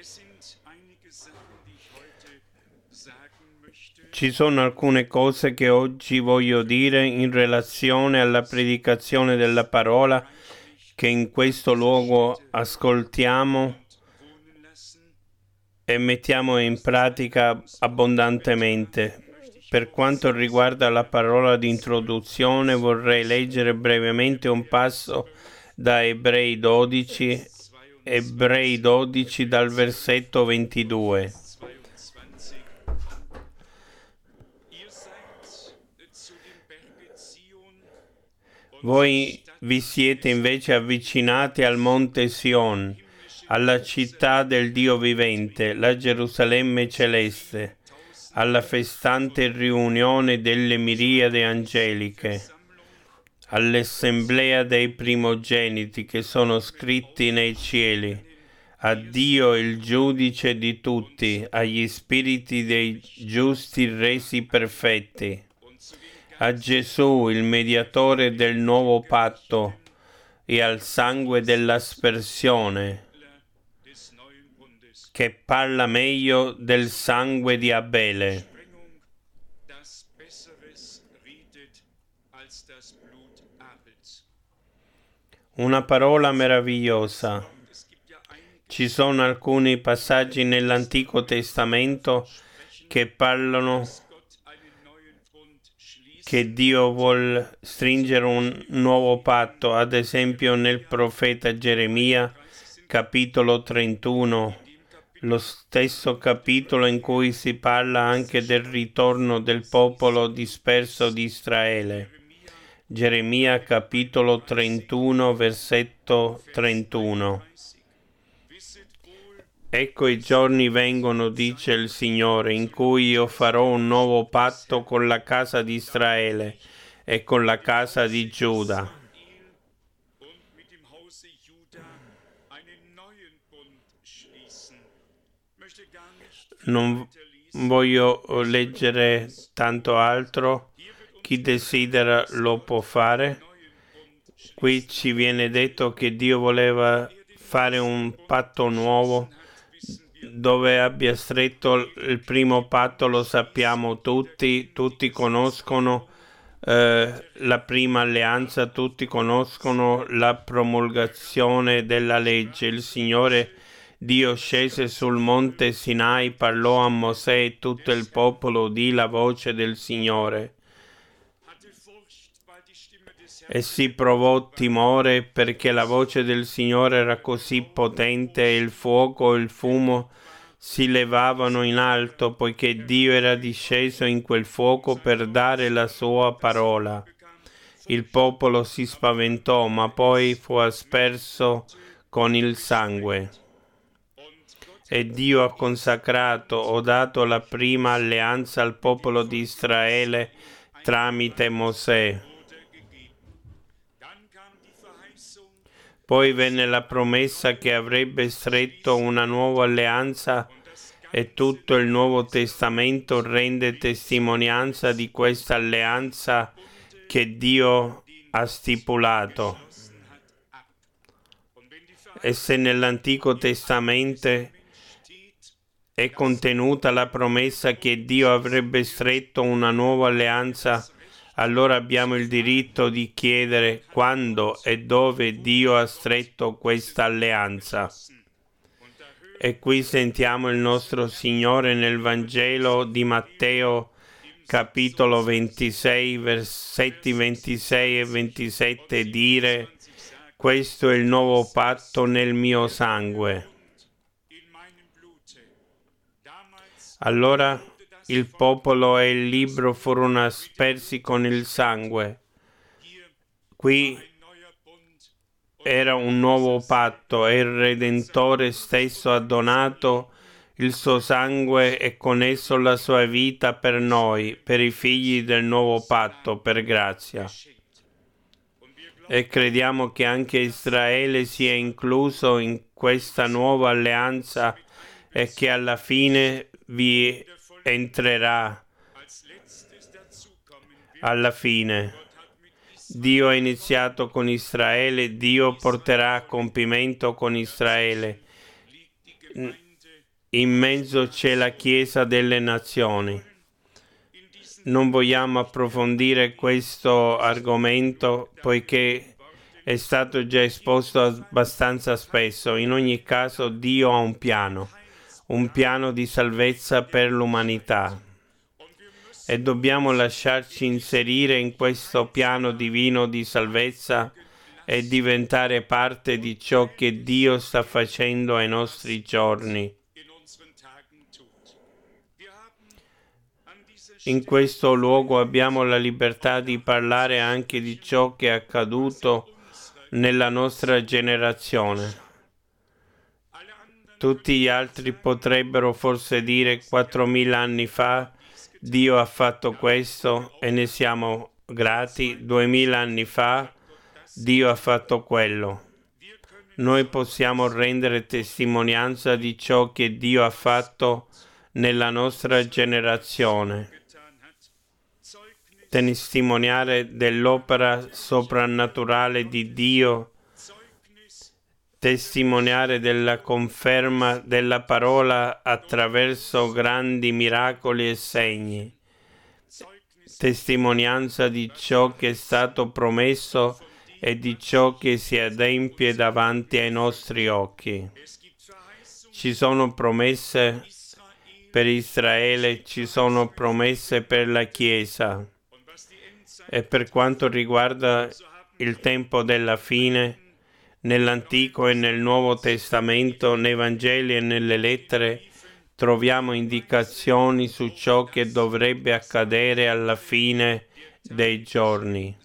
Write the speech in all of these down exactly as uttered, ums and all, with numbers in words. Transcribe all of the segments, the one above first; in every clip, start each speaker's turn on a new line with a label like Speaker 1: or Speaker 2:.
Speaker 1: Ci sono alcune cose che oggi voglio dire in relazione alla predicazione della parola che in questo luogo ascoltiamo e mettiamo in pratica abbondantemente. Per quanto riguarda la parola di introduzione, vorrei leggere brevemente un passo da Ebrei dodici, Ebrei dodici dal versetto ventidue. Voi vi siete invece avvicinati al monte Sion, alla città del Dio vivente, la Gerusalemme celeste, alla festante riunione delle miriadi angeliche, all'assemblea dei primogeniti che sono scritti nei cieli, a Dio il giudice di tutti, agli spiriti dei giusti resi perfetti, a Gesù il mediatore del nuovo patto e al sangue dell'aspersione, che parla meglio del sangue di Abele. Una parola meravigliosa. Ci sono alcuni passaggi nell'Antico Testamento che parlano che Dio vuol stringere un nuovo patto, ad esempio nel profeta Geremia, capitolo trentuno, lo stesso capitolo in cui si parla anche del ritorno del popolo disperso di Israele. Geremia capitolo trentuno, versetto trentuno. Ecco i giorni vengono, dice il Signore, in cui io farò un nuovo patto con la casa di Israele e con la casa di Giuda. Non voglio leggere tanto altro, chi desidera lo può fare. Qui ci viene detto che Dio voleva fare un patto nuovo. Dove abbia stretto il primo patto lo sappiamo tutti, tutti conoscono eh, la prima alleanza, tutti conoscono la promulgazione della legge. Il Signore Dio scese sul monte Sinai, parlò a Mosè e tutto il popolo udì la voce del Signore. E si provò timore perché la voce del Signore era così potente e il fuoco e il fumo si levavano in alto, poiché Dio era disceso in quel fuoco per dare la sua parola. Il popolo si spaventò, ma poi fu asperso con il sangue. E Dio ha consacrato o dato la prima alleanza al popolo di Israele tramite Mosè. Poi venne la promessa che avrebbe stretto una nuova alleanza e tutto il Nuovo Testamento rende testimonianza di questa alleanza che Dio ha stipulato. E se nell'Antico Testamento è contenuta la promessa che Dio avrebbe stretto una nuova alleanza, allora abbiamo il diritto di chiedere quando e dove Dio ha stretto questa alleanza. E qui sentiamo il nostro Signore nel Vangelo di Matteo, capitolo ventisei, versetti ventisei e ventisette, dire: questo è il nuovo patto nel mio sangue. Allora il popolo e il libro furono aspersi con il sangue. Qui era un nuovo patto e il Redentore stesso ha donato il suo sangue e con esso la sua vita per noi, per i figli del nuovo patto, per grazia. E crediamo che anche Israele sia incluso in questa nuova alleanza e che alla fine vi entrerà. Alla fine. Dio ha iniziato con Israele, Dio porterà a compimento con Israele. in mezzo c'è la Chiesa delle Nazioni. Non vogliamo approfondire questo argomento poiché è stato già esposto abbastanza spesso. In ogni caso Dio ha un piano, un piano di salvezza per l'umanità. E dobbiamo lasciarci inserire in questo piano divino di salvezza e diventare parte di ciò che Dio sta facendo ai nostri giorni. In questo luogo abbiamo la libertà di parlare anche di ciò che è accaduto nella nostra generazione. Tutti gli altri potrebbero forse dire quattromila anni fa Dio ha fatto questo e ne siamo grati, duemila anni fa Dio ha fatto quello. Noi possiamo rendere testimonianza di ciò che Dio ha fatto nella nostra generazione, testimoniare dell'opera soprannaturale di Dio, testimoniare della conferma della parola attraverso grandi miracoli e segni, testimonianza di ciò che è stato promesso e di ciò che si adempie davanti ai nostri occhi. Ci sono promesse per Israele, ci sono promesse per la Chiesa. E per quanto riguarda il tempo della fine, nell'Antico e nel Nuovo Testamento, nei Vangeli e nelle lettere, troviamo indicazioni su ciò che dovrebbe accadere alla fine dei giorni.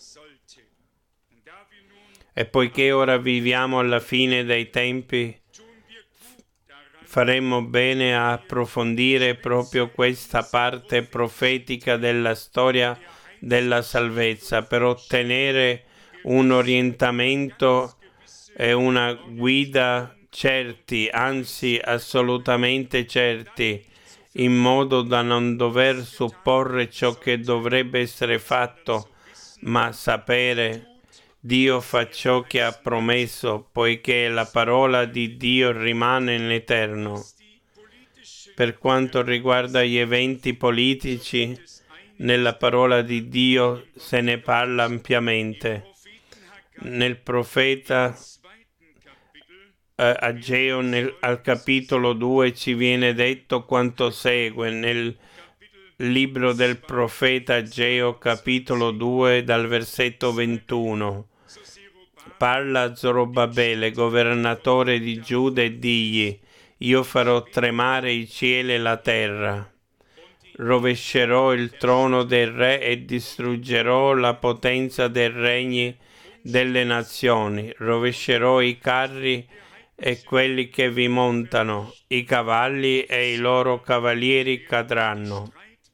Speaker 1: E poiché ora viviamo alla fine dei tempi, faremmo bene a approfondire proprio questa parte profetica della storia della salvezza per ottenere un orientamento e una guida certi, anzi assolutamente certi, in modo da non dover supporre ciò che dovrebbe essere fatto, ma sapere Dio fa ciò che ha promesso, poiché la parola di Dio rimane in eterno. Per quanto riguarda gli eventi politici, nella parola di Dio se ne parla ampiamente. Nel profeta eh, Ageo, nel, al capitolo due, ci viene detto quanto segue. Nel libro del profeta Ageo, capitolo due, dal versetto ventuno. Parla a Zorobabele, governatore di Giuda, e digli: io farò tremare i cieli e la terra. Rovescerò il trono del re e distruggerò la potenza dei regni delle nazioni. Rovescerò i carri e quelli che vi montano, i cavalli e i loro cavalieri cadranno.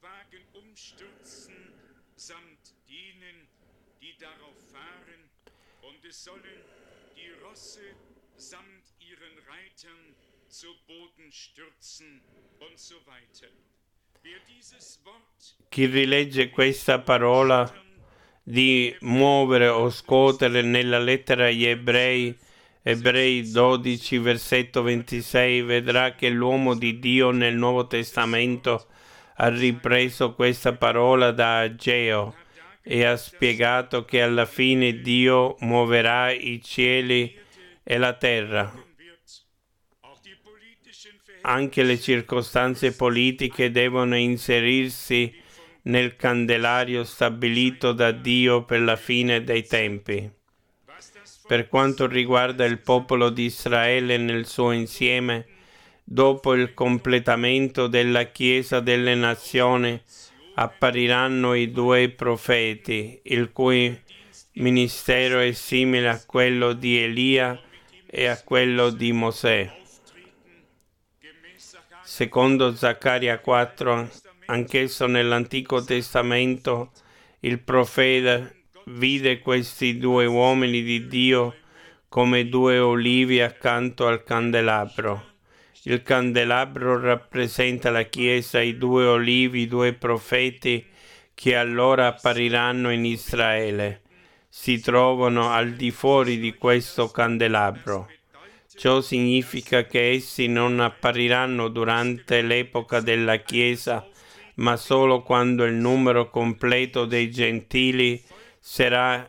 Speaker 1: Chi rilegge questa parola di muovere o scuotere nella lettera agli Ebrei, Ebrei dodici, versetto ventisei, vedrà che l'uomo di Dio nel Nuovo Testamento ha ripreso questa parola da Ageo e ha spiegato che alla fine Dio muoverà i cieli e la terra. Anche le circostanze politiche devono inserirsi nel candelario stabilito da Dio per la fine dei tempi. Per quanto riguarda il popolo di Israele nel suo insieme, dopo il completamento della Chiesa delle Nazioni, appariranno i due profeti, il cui ministero è simile a quello di Elia e a quello di Mosè. Secondo Zaccaria quattro, anch'esso nell'Antico Testamento, il profeta vide questi due uomini di Dio come due olivi accanto al candelabro. Il candelabro rappresenta la Chiesa, i due olivi, i due profeti che allora appariranno in Israele. Si trovano al di fuori di questo candelabro. Ciò significa che essi non appariranno durante l'epoca della Chiesa, ma solo quando il numero completo dei gentili sarà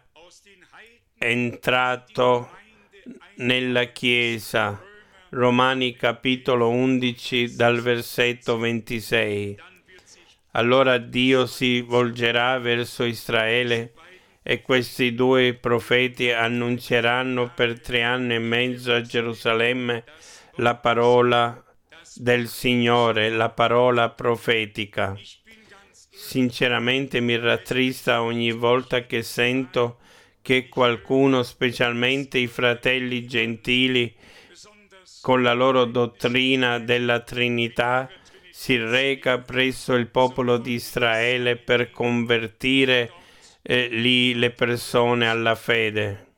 Speaker 1: entrato nella Chiesa. Romani capitolo undici dal versetto ventisei. Allora Dio si volgerà verso Israele e questi due profeti annunzieranno per tre anni e mezzo a Gerusalemme la parola del Signore, la parola profetica. Sinceramente mi rattrista ogni volta che sento che qualcuno, specialmente i fratelli gentili, con la loro dottrina della Trinità, si reca presso il popolo di Israele per convertire eh, lì le persone alla fede.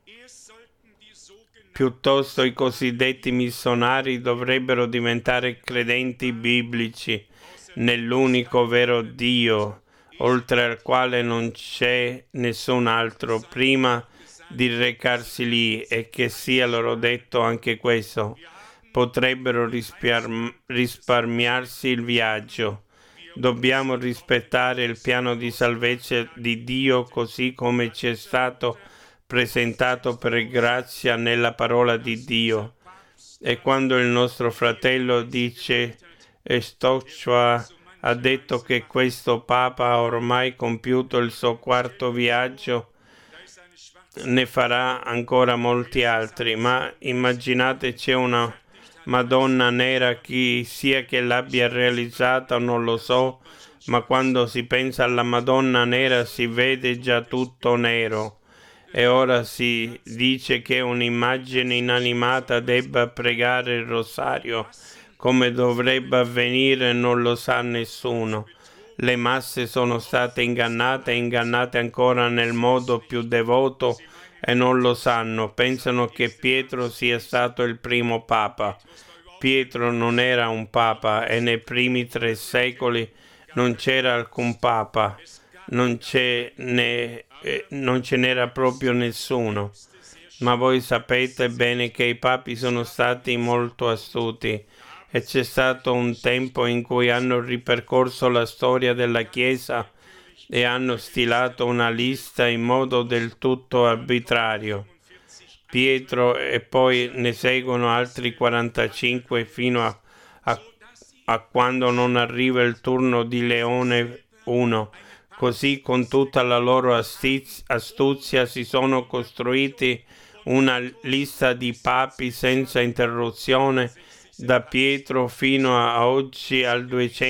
Speaker 1: Piuttosto i cosiddetti missionari dovrebbero diventare credenti biblici nell'unico vero Dio, oltre al quale non c'è nessun altro, prima di recarsi lì, e che sia loro detto anche questo, potrebbero risparmi- risparmiarsi il viaggio. Dobbiamo rispettare il piano di salvezza di Dio così come ci è stato presentato per grazia nella parola di Dio. E quando il nostro fratello dice Stoccioa ha detto che questo Papa ha ormai compiuto il suo quarto viaggio, ne farà ancora molti altri, ma immaginate c'è una Madonna nera, chi sia che l'abbia realizzata non lo so, ma quando si pensa alla Madonna nera si vede già tutto nero. E ora si dice che un'immagine inanimata debba pregare il rosario, come dovrebbe avvenire non lo sa nessuno. Le masse sono state ingannate e ingannate ancora nel modo più devoto e non lo sanno. Pensano che Pietro sia stato il primo papa. Pietro non era un papa e nei primi tre secoli non c'era alcun papa, non ce, ne, eh, non ce n'era proprio nessuno. Ma voi sapete bene che i papi sono stati molto astuti e c'è stato un tempo in cui hanno ripercorso la storia della Chiesa e hanno stilato una lista in modo del tutto arbitrario. Pietro e poi ne seguono altri quarantacinque fino a, a, a quando non arriva il turno di Leone I. Così con tutta la loro astiz- astuzia si sono costruiti una lista di papi senza interruzione da Pietro fino a oggi al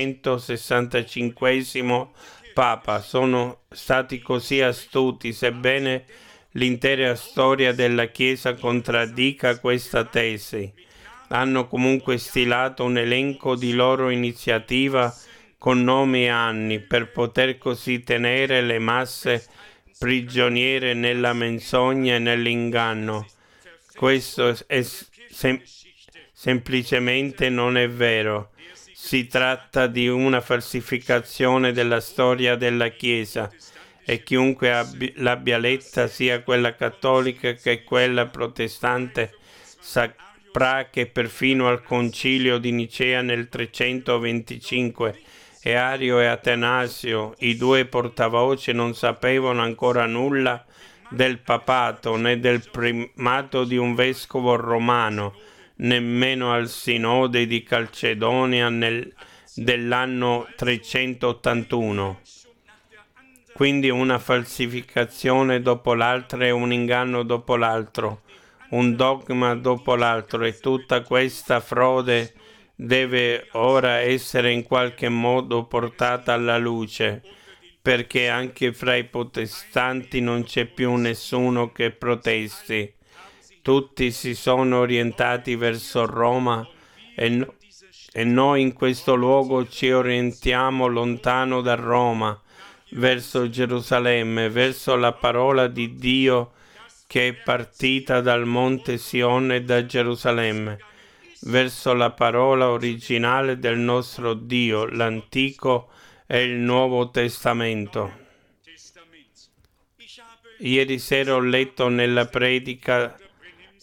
Speaker 1: duecentosessantacinquesimo Papa. Sono stati così astuti, sebbene l'intera storia della Chiesa contraddica questa tesi. Hanno comunque stilato un elenco di loro iniziativa con nomi e anni per poter così tenere le masse prigioniere nella menzogna e nell'inganno. Questo è sem- semplicemente non è vero. Si tratta di una falsificazione della storia della Chiesa e chiunque abbi- l'abbia letta, sia quella cattolica che quella protestante, saprà che perfino al concilio di Nicea nel trecentoventicinque e Ario e Atanasio, i due portavoce, non sapevano ancora nulla del papato né del primato di un vescovo romano, nemmeno al sinode di Calcedonia nel, dell'anno trecentottantuno. Quindi una falsificazione dopo l'altra e un inganno dopo l'altro, un dogma dopo l'altro, e tutta questa frode deve ora essere in qualche modo portata alla luce, perché anche fra i protestanti non c'è più nessuno che protesti. Tutti si sono orientati verso Roma e, no- e noi in questo luogo ci orientiamo lontano da Roma, verso Gerusalemme, verso la parola di Dio che è partita dal monte Sion e da Gerusalemme, verso la parola originale del nostro Dio, l'Antico e il Nuovo Testamento. Ieri sera ho letto nella predica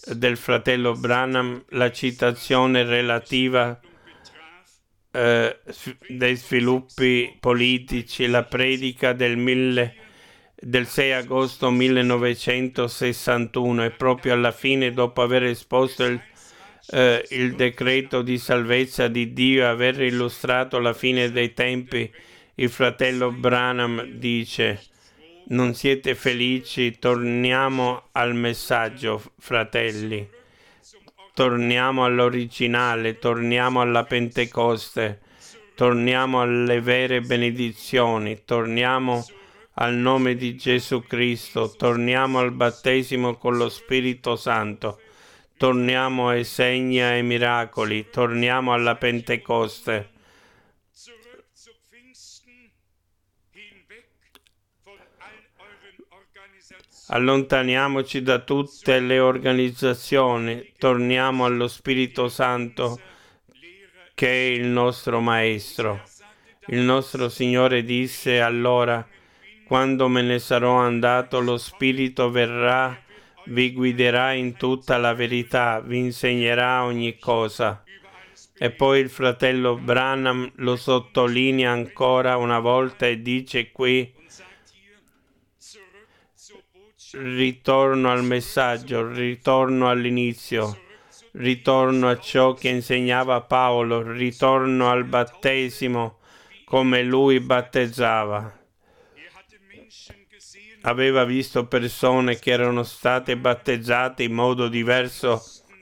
Speaker 1: del fratello Branham la citazione relativa eh, dei sviluppi politici, la predica del, mille, del sei agosto millenovecentosessantuno, e proprio alla fine, dopo aver esposto il, eh, il decreto di salvezza di Dio e aver illustrato la fine dei tempi, il fratello Branham dice: non siete felici? Torniamo al messaggio, fratelli. Torniamo all'originale, torniamo alla Pentecoste, torniamo alle vere benedizioni, torniamo al nome di Gesù Cristo, torniamo al battesimo con lo Spirito Santo, torniamo ai segni e ai miracoli, torniamo alla Pentecoste. Allontaniamoci da tutte le organizzazioni, torniamo allo Spirito Santo che è il nostro Maestro. Il nostro Signore disse allora: quando me ne sarò andato, lo Spirito verrà, vi guiderà in tutta la verità, vi insegnerà ogni cosa. E poi il fratello Branham lo sottolinea ancora una volta e dice qui: ritorno al messaggio, ritorno all'inizio, ritorno a ciò che insegnava Paolo, ritorno al battesimo come lui battezzava. Aveva visto persone che erano state battezzate in modo diverso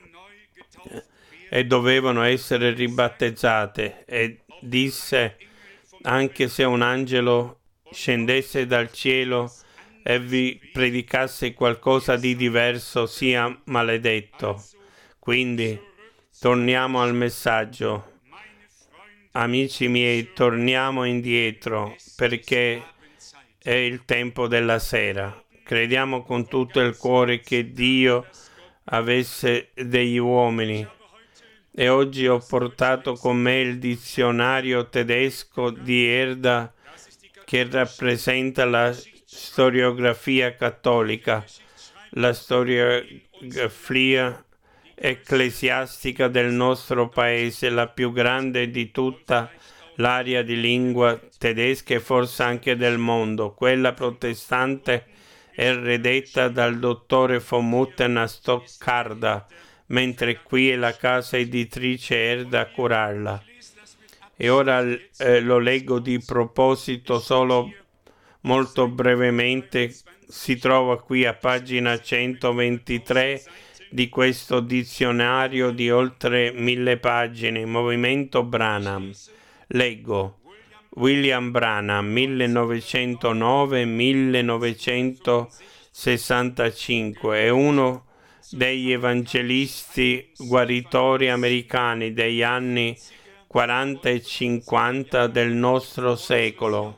Speaker 1: e dovevano essere ribattezzate, e disse: anche se un angelo scendesse dal cielo e vi predicasse qualcosa di diverso, sia maledetto. Quindi torniamo al messaggio. Amici miei, torniamo indietro, perché è il tempo della sera. Crediamo con tutto il cuore che Dio avesse degli uomini. E oggi ho portato con me il dizionario tedesco di Erda, che rappresenta la storiografia cattolica, la storiografia ecclesiastica del nostro paese, la più grande di tutta l'area di lingua tedesca e forse anche del mondo. Quella protestante è redetta dal dottore von Mutten a Stoccarda, mentre qui è la casa editrice Erda a curarla. E ora eh, lo leggo di proposito solo molto brevemente. Si trova qui a pagina centoventitré di questo dizionario di oltre mille pagine, Movimento Branham. Leggo: William Branham, millenovecentonove millenovecentosessantacinque, è uno degli evangelisti guaritori americani degli anni quaranta e cinquanta del nostro secolo.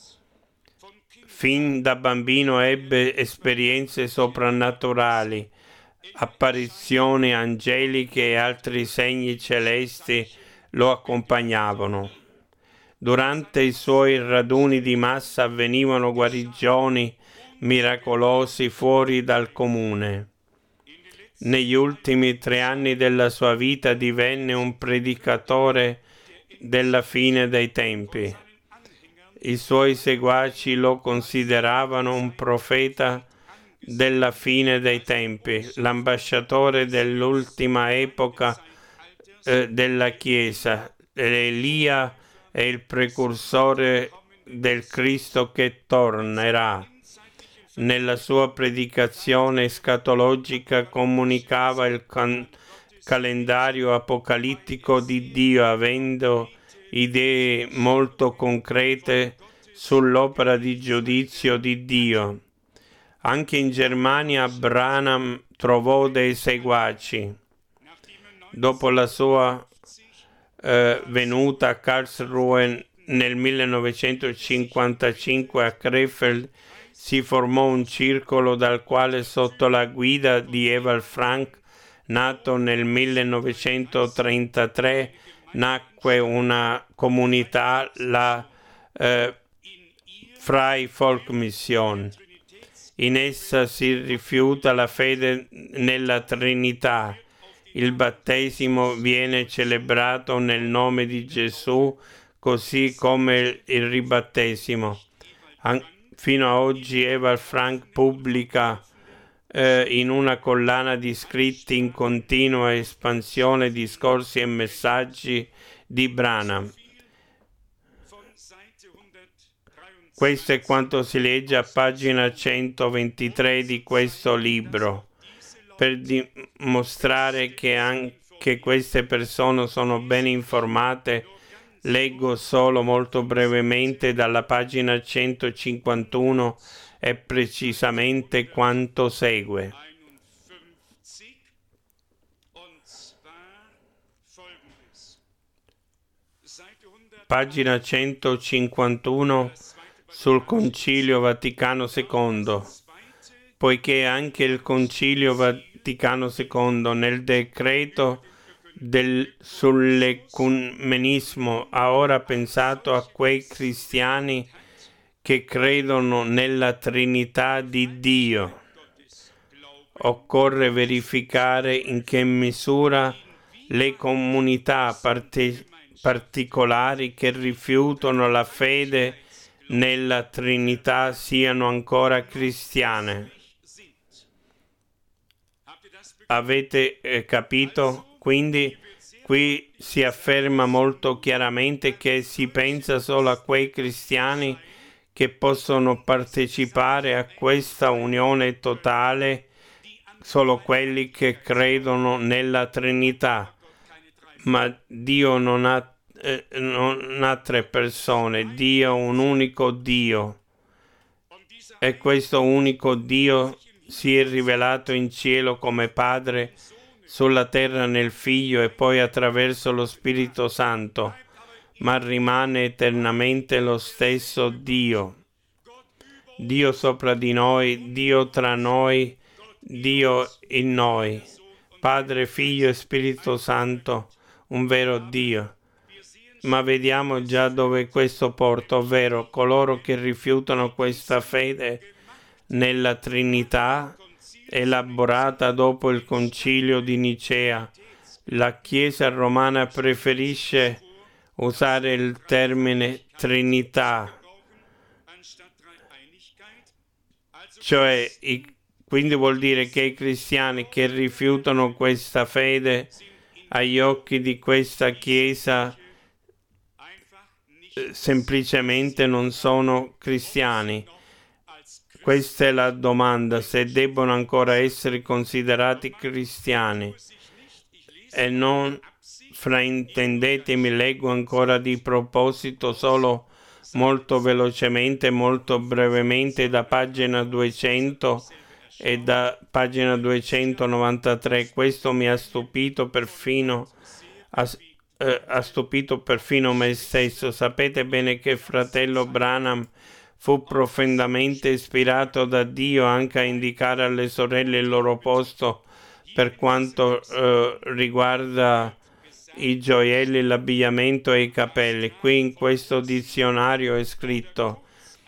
Speaker 1: Fin da bambino ebbe esperienze soprannaturali, apparizioni angeliche e altri segni celesti lo accompagnavano. Durante i suoi raduni di massa avvenivano guarigioni miracolosi fuori dal comune. Negli ultimi tre anni della sua vita divenne un predicatore della fine dei tempi. I suoi seguaci lo consideravano un profeta della fine dei tempi, l'ambasciatore dell'ultima epoca eh, della Chiesa. Elia è il precursore del Cristo che tornerà. Nella sua predicazione escatologica comunicava il can- calendario apocalittico di Dio, avendo idee molto concrete sull'opera di giudizio di Dio. Anche in Germania Branham trovò dei seguaci. Dopo la sua eh, venuta a Karlsruhe nel millenovecentocinquantacinque, a Krefeld si formò un circolo dal quale, sotto la guida di Ewald Frank, nato nel millenovecentotrentatré, nacque una comunità, la eh, Freie Volksmission. In essa si rifiuta la fede nella Trinità. Il battesimo viene celebrato nel nome di Gesù, così come il ribattesimo. An- fino a oggi Ewald Frank pubblica eh, in una collana di scritti in continua espansione discorsi e messaggi di Branham. Questo è quanto si legge a pagina centoventitré di questo libro, per dimostrare che anche queste persone sono ben informate. Leggo solo molto brevemente dalla pagina centocinquantuno e precisamente quanto segue. Pagina centocinquantuno sul Concilio Vaticano secondo. Poiché anche il Concilio Vaticano secondo nel decreto del, sull'ecumenismo ha ora pensato a quei cristiani che credono nella Trinità di Dio. Occorre verificare in che misura le comunità parte, particolari che rifiutano la fede nella Trinità siano ancora cristiane. Avete eh, capito? Quindi qui si afferma molto chiaramente che si pensa solo a quei cristiani che possono partecipare a questa unione totale, solo quelli che credono nella Trinità. Ma Dio non ha, eh, non ha tre persone, Dio è un unico Dio. E questo unico Dio si è rivelato in cielo come Padre, sulla terra nel Figlio e poi attraverso lo Spirito Santo, ma rimane eternamente lo stesso Dio. Dio sopra di noi, Dio tra noi, Dio in noi, Padre, Figlio e Spirito Santo, un vero Dio. Ma vediamo già dove questo porta, ovvero coloro che rifiutano questa fede nella Trinità elaborata dopo il Concilio di Nicea. La Chiesa romana preferisce usare il termine Trinità, cioè i, quindi vuol dire che i cristiani che rifiutano questa fede agli occhi di questa Chiesa eh, semplicemente non sono cristiani. Questa è la domanda, se debbono ancora essere considerati cristiani. E non fraintendetemi, leggo ancora di proposito solo molto velocemente, molto brevemente da pagina duecento e da pagina duecentonovantatré. Questo mi ha stupito perfino, ha, eh, ha stupito perfino me stesso. Sapete bene che fratello Branham fu profondamente ispirato da Dio anche a indicare alle sorelle il loro posto per quanto eh, riguarda i gioielli, l'abbigliamento e i capelli. Qui in questo dizionario è scritto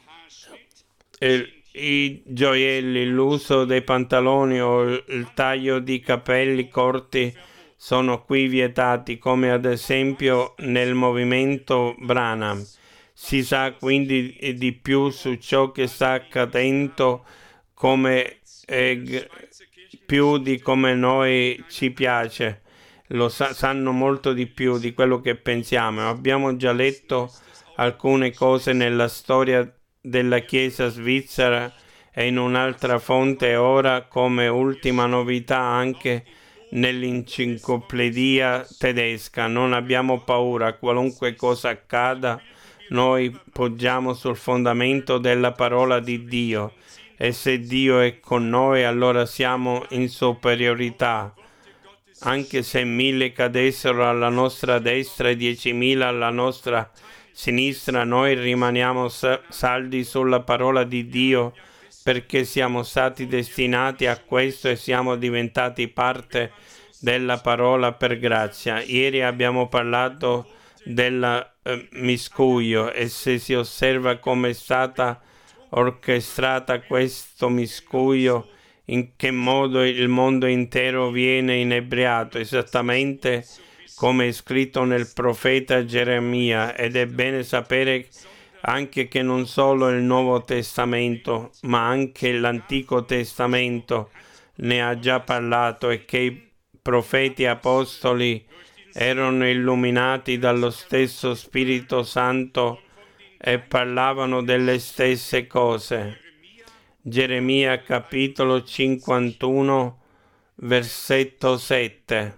Speaker 1: eh, i gioielli, l'uso dei pantaloni o il taglio di capelli corti sono qui vietati, come ad esempio nel movimento Branham. Si sa quindi di più su ciò che sta accadendo, come eh, più di come noi ci piace. Lo sa- sanno molto di più di quello che pensiamo. Abbiamo già letto alcune cose nella storia della Chiesa svizzera e in un'altra fonte ora, come ultima novità anche nell'enciclopedia tedesca. Non abbiamo paura, qualunque cosa accada, noi poggiamo sul fondamento della parola di Dio, e se Dio è con noi allora siamo in superiorità. Anche se mille cadessero alla nostra destra e diecimila alla nostra sinistra, noi rimaniamo saldi sulla parola di Dio, perché siamo stati destinati a questo e siamo diventati parte della parola per grazia. Ieri abbiamo parlato del eh, miscuglio, e se si osserva come è stata orchestrata questo miscuglio, in che modo il mondo intero viene inebriato, esattamente come è scritto nel profeta Geremia. Ed è bene sapere anche che non solo il Nuovo Testamento, ma anche l'Antico Testamento ne ha già parlato, e che i profeti apostoli erano illuminati dallo stesso Spirito Santo e parlavano delle stesse cose. Geremia capitolo cinquantuno, versetto sette.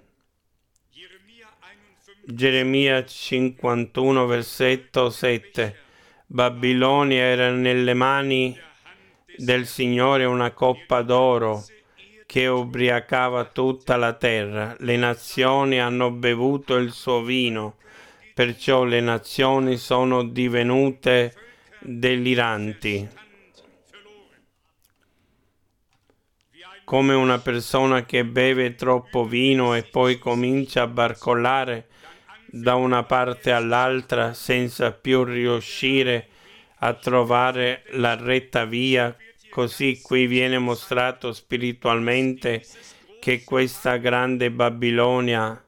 Speaker 1: Geremia cinquantuno, versetto sette. Babilonia era nelle mani del Signore una coppa d'oro che ubriacava tutta la terra. Le nazioni hanno bevuto il suo vino, perciò le nazioni sono divenute deliranti. Come una persona che beve troppo vino e poi comincia a barcollare da una parte all'altra senza più riuscire a trovare la retta via, così qui viene mostrato spiritualmente che questa grande Babilonia,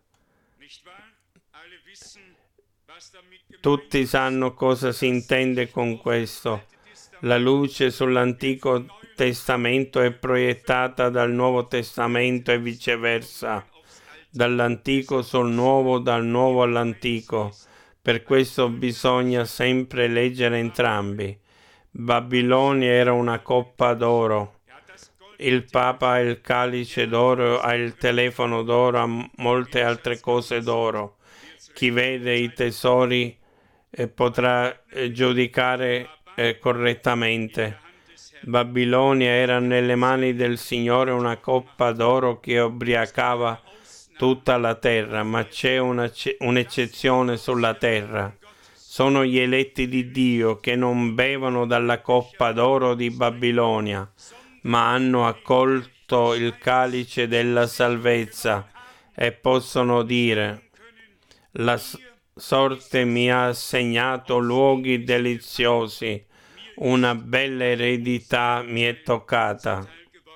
Speaker 1: tutti sanno cosa si intende con questo. La luce sull'Antico Testamento è proiettata dal Nuovo Testamento e viceversa, dall'Antico sul Nuovo, dal Nuovo all'Antico. Per questo bisogna sempre leggere entrambi. Babilonia era una coppa d'oro. Il Papa ha il calice d'oro, ha il telefono d'oro, ha molte altre cose d'oro. Chi vede i tesori eh, potrà eh, giudicare eh, correttamente. Babilonia era nelle mani del Signore una coppa d'oro che ubriacava tutta la terra, ma c'è una, un'eccezione sulla terra. Sono gli eletti di Dio che non bevono dalla coppa d'oro di Babilonia, ma hanno accolto il calice della salvezza e possono dire: la sorte mi ha assegnato luoghi deliziosi, una bella eredità mi è toccata.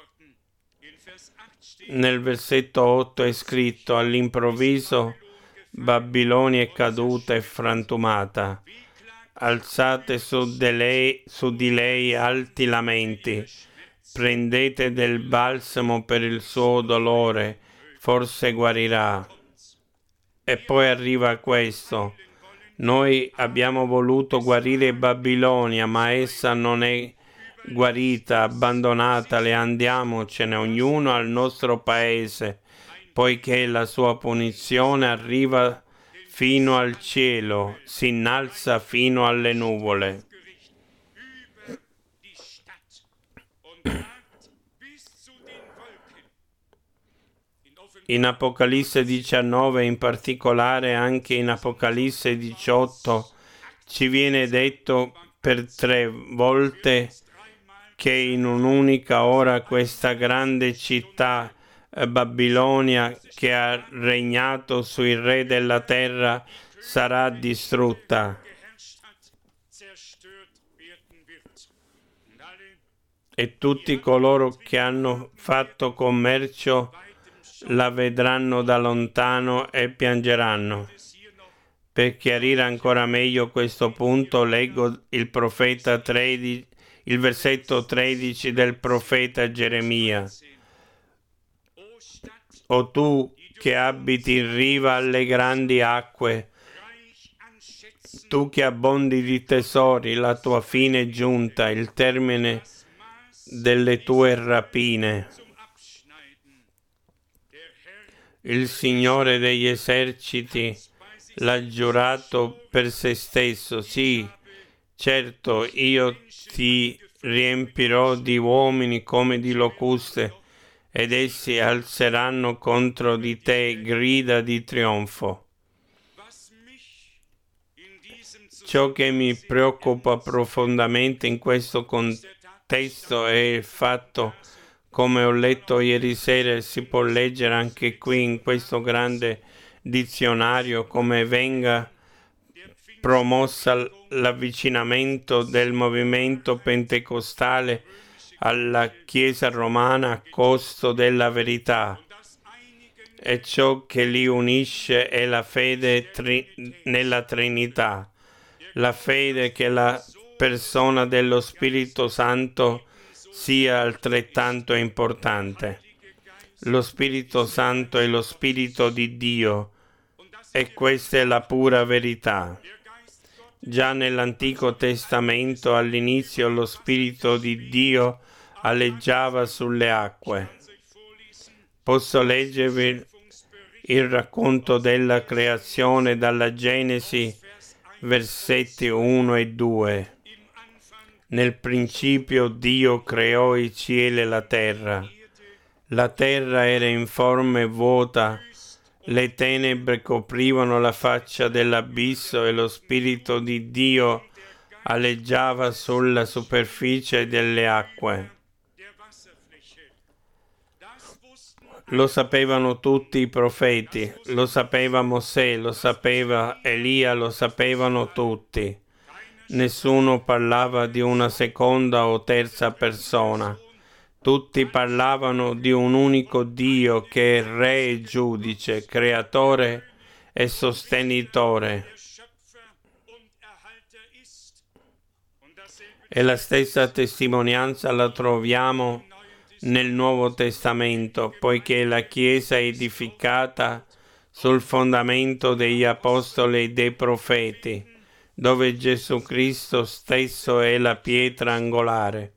Speaker 1: Nel versetto otto è scritto: all'improvviso Babilonia è caduta e frantumata. Alzate su di lei, su di lei alti lamenti, prendete del balsamo per il suo dolore, forse guarirà. E poi arriva questo: noi abbiamo voluto guarire Babilonia, ma essa non è guarita, abbandonatale, andiamocene, ognuno al nostro paese, poiché la sua punizione arriva fino al cielo, si innalza fino alle nuvole. In Apocalisse diciannove, in particolare anche in Apocalisse diciotto, ci viene detto per tre volte che in un'unica ora questa grande città eh, Babilonia, che ha regnato sui re della terra, sarà distrutta. E tutti coloro che hanno fatto commercio la vedranno da lontano e piangeranno. Per chiarire ancora meglio questo punto, leggo il profeta tredici, il versetto tredici del profeta Geremia. O tu che abiti in riva alle grandi acque, tu che abbondi di tesori, la tua fine è giunta, il termine delle tue rapine. Il Signore degli eserciti l'ha giurato per se stesso: sì, certo, io ti riempirò di uomini come di locuste, ed essi alzeranno contro di te grida di trionfo. Ciò che mi preoccupa profondamente in questo contesto è il fatto, come ho letto ieri sera, si può leggere anche qui in questo grande dizionario, come venga promossa l'avvicinamento del movimento pentecostale alla Chiesa romana a costo della verità. E ciò che li unisce è la fede tri- nella Trinità, la fede che la persona dello Spirito Santo sia altrettanto importante. Lo Spirito Santo è lo Spirito di Dio e questa è la pura verità. Già nell'Antico Testamento all'inizio lo Spirito di Dio aleggiava sulle acque. Posso leggervi il racconto della creazione dalla Genesi, versetti uno e due. Nel principio Dio creò i cieli e la terra. La terra era informe e vuota, le tenebre coprivano la faccia dell'abisso e lo Spirito di Dio aleggiava sulla superficie delle acque. Lo sapevano tutti i profeti, lo sapeva Mosè, lo sapeva Elia, lo sapevano tutti. Nessuno parlava di una seconda o terza persona. Tutti parlavano di un unico Dio che è Re e Giudice, Creatore e Sostenitore. E la stessa testimonianza la troviamo nel Nuovo Testamento, poiché la Chiesa è edificata sul fondamento degli Apostoli e dei Profeti, dove Gesù Cristo stesso è la pietra angolare.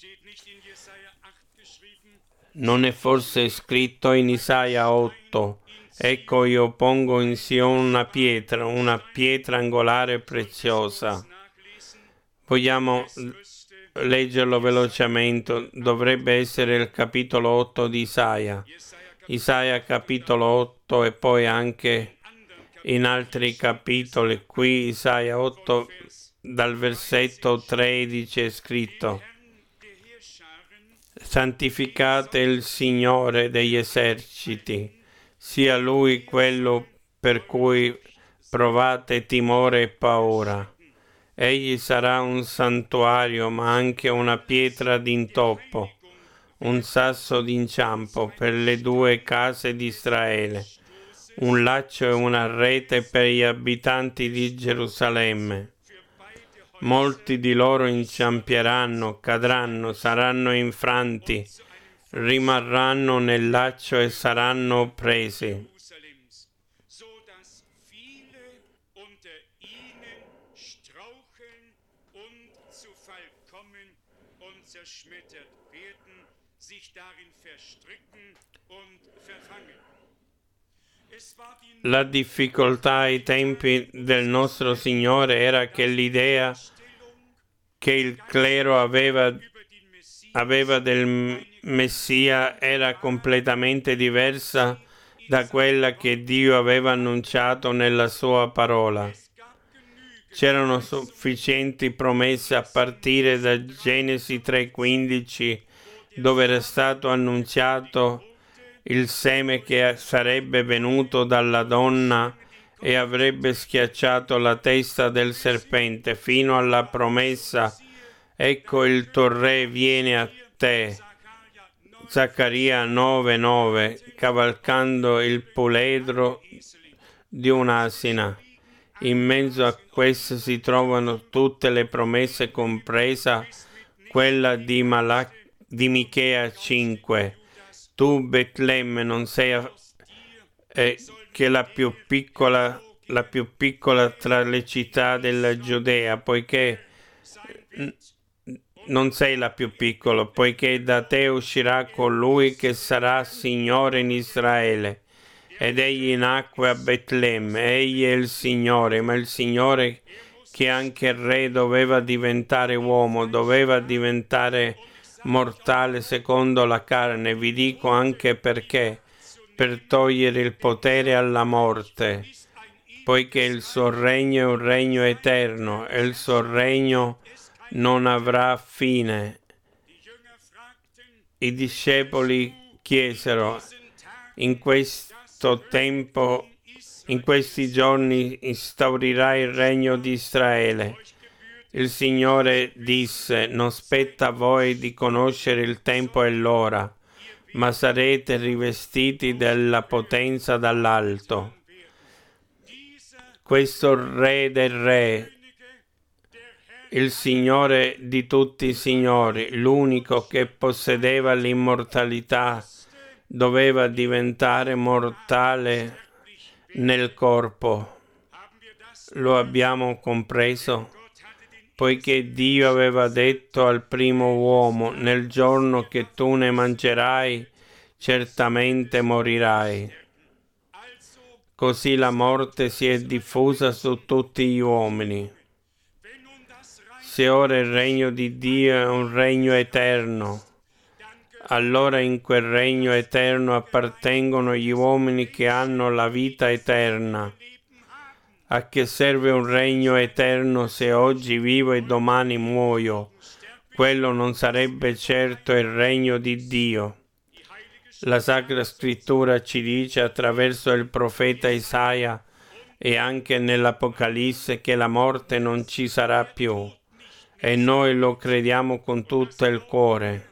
Speaker 1: Non è forse scritto in Isaia otto: ecco io pongo in Sion una pietra, una pietra angolare preziosa. Vogliamo leggerlo velocemente, dovrebbe essere il capitolo otto di Isaia. Isaia capitolo otto e poi anche in altri capitoli. Qui Isaia otto dal versetto tredici è scritto: santificate il Signore degli eserciti, sia Lui quello per cui provate timore e paura. Egli sarà un santuario, ma anche una pietra d'intoppo, un sasso d'inciampo per le due case di Israele, un laccio e una rete per gli abitanti di Gerusalemme. Molti di loro inciampieranno, cadranno, saranno infranti, rimarranno nel laccio e saranno presi. La difficoltà ai tempi del nostro Signore era che l'idea che il clero aveva, aveva del Messia era completamente diversa da quella che Dio aveva annunciato nella sua parola. C'erano sufficienti promesse a partire da Genesi tre quindici, dove era stato annunziato il seme che sarebbe venuto dalla donna e avrebbe schiacciato la testa del serpente, fino alla promessa: ecco il tuo re viene a te. Zaccaria nove nove, cavalcando il puledro di un'asina. In mezzo a queste si trovano tutte le promesse, compresa quella di, Malach- di Michea cinque. Tu, Betlemme, non sei eh, che la più piccola, la più piccola tra le città della Giudea, poiché n- non sei la più piccola, poiché da te uscirà colui che sarà Signore in Israele. Ed egli nacque a Betlemme, egli è il Signore, ma il Signore che anche il Re doveva diventare uomo, doveva diventare mortale secondo la carne. Vi dico anche perché: per togliere il potere alla morte, poiché il suo regno è un regno eterno e il suo regno non avrà fine. I discepoli chiesero: in questo tempo In questi giorni instaurirà il regno di Israele. Il Signore disse: non spetta a voi di conoscere il tempo e l'ora, ma sarete rivestiti della potenza dall'alto. Questo Re del Re, il Signore di tutti i signori, l'unico che possedeva l'immortalità, doveva diventare mortale nel corpo. Lo abbiamo compreso, poiché Dio aveva detto al primo uomo: nel giorno che tu ne mangerai, certamente morirai. Così la morte si è diffusa su tutti gli uomini. Se ora il regno di Dio è un regno eterno, allora in quel regno eterno appartengono gli uomini che hanno la vita eterna. A che serve un regno eterno se oggi vivo e domani muoio? Quello non sarebbe certo il regno di Dio. La Sacra Scrittura ci dice attraverso il profeta Isaia e anche nell'Apocalisse che la morte non ci sarà più, e noi lo crediamo con tutto il cuore.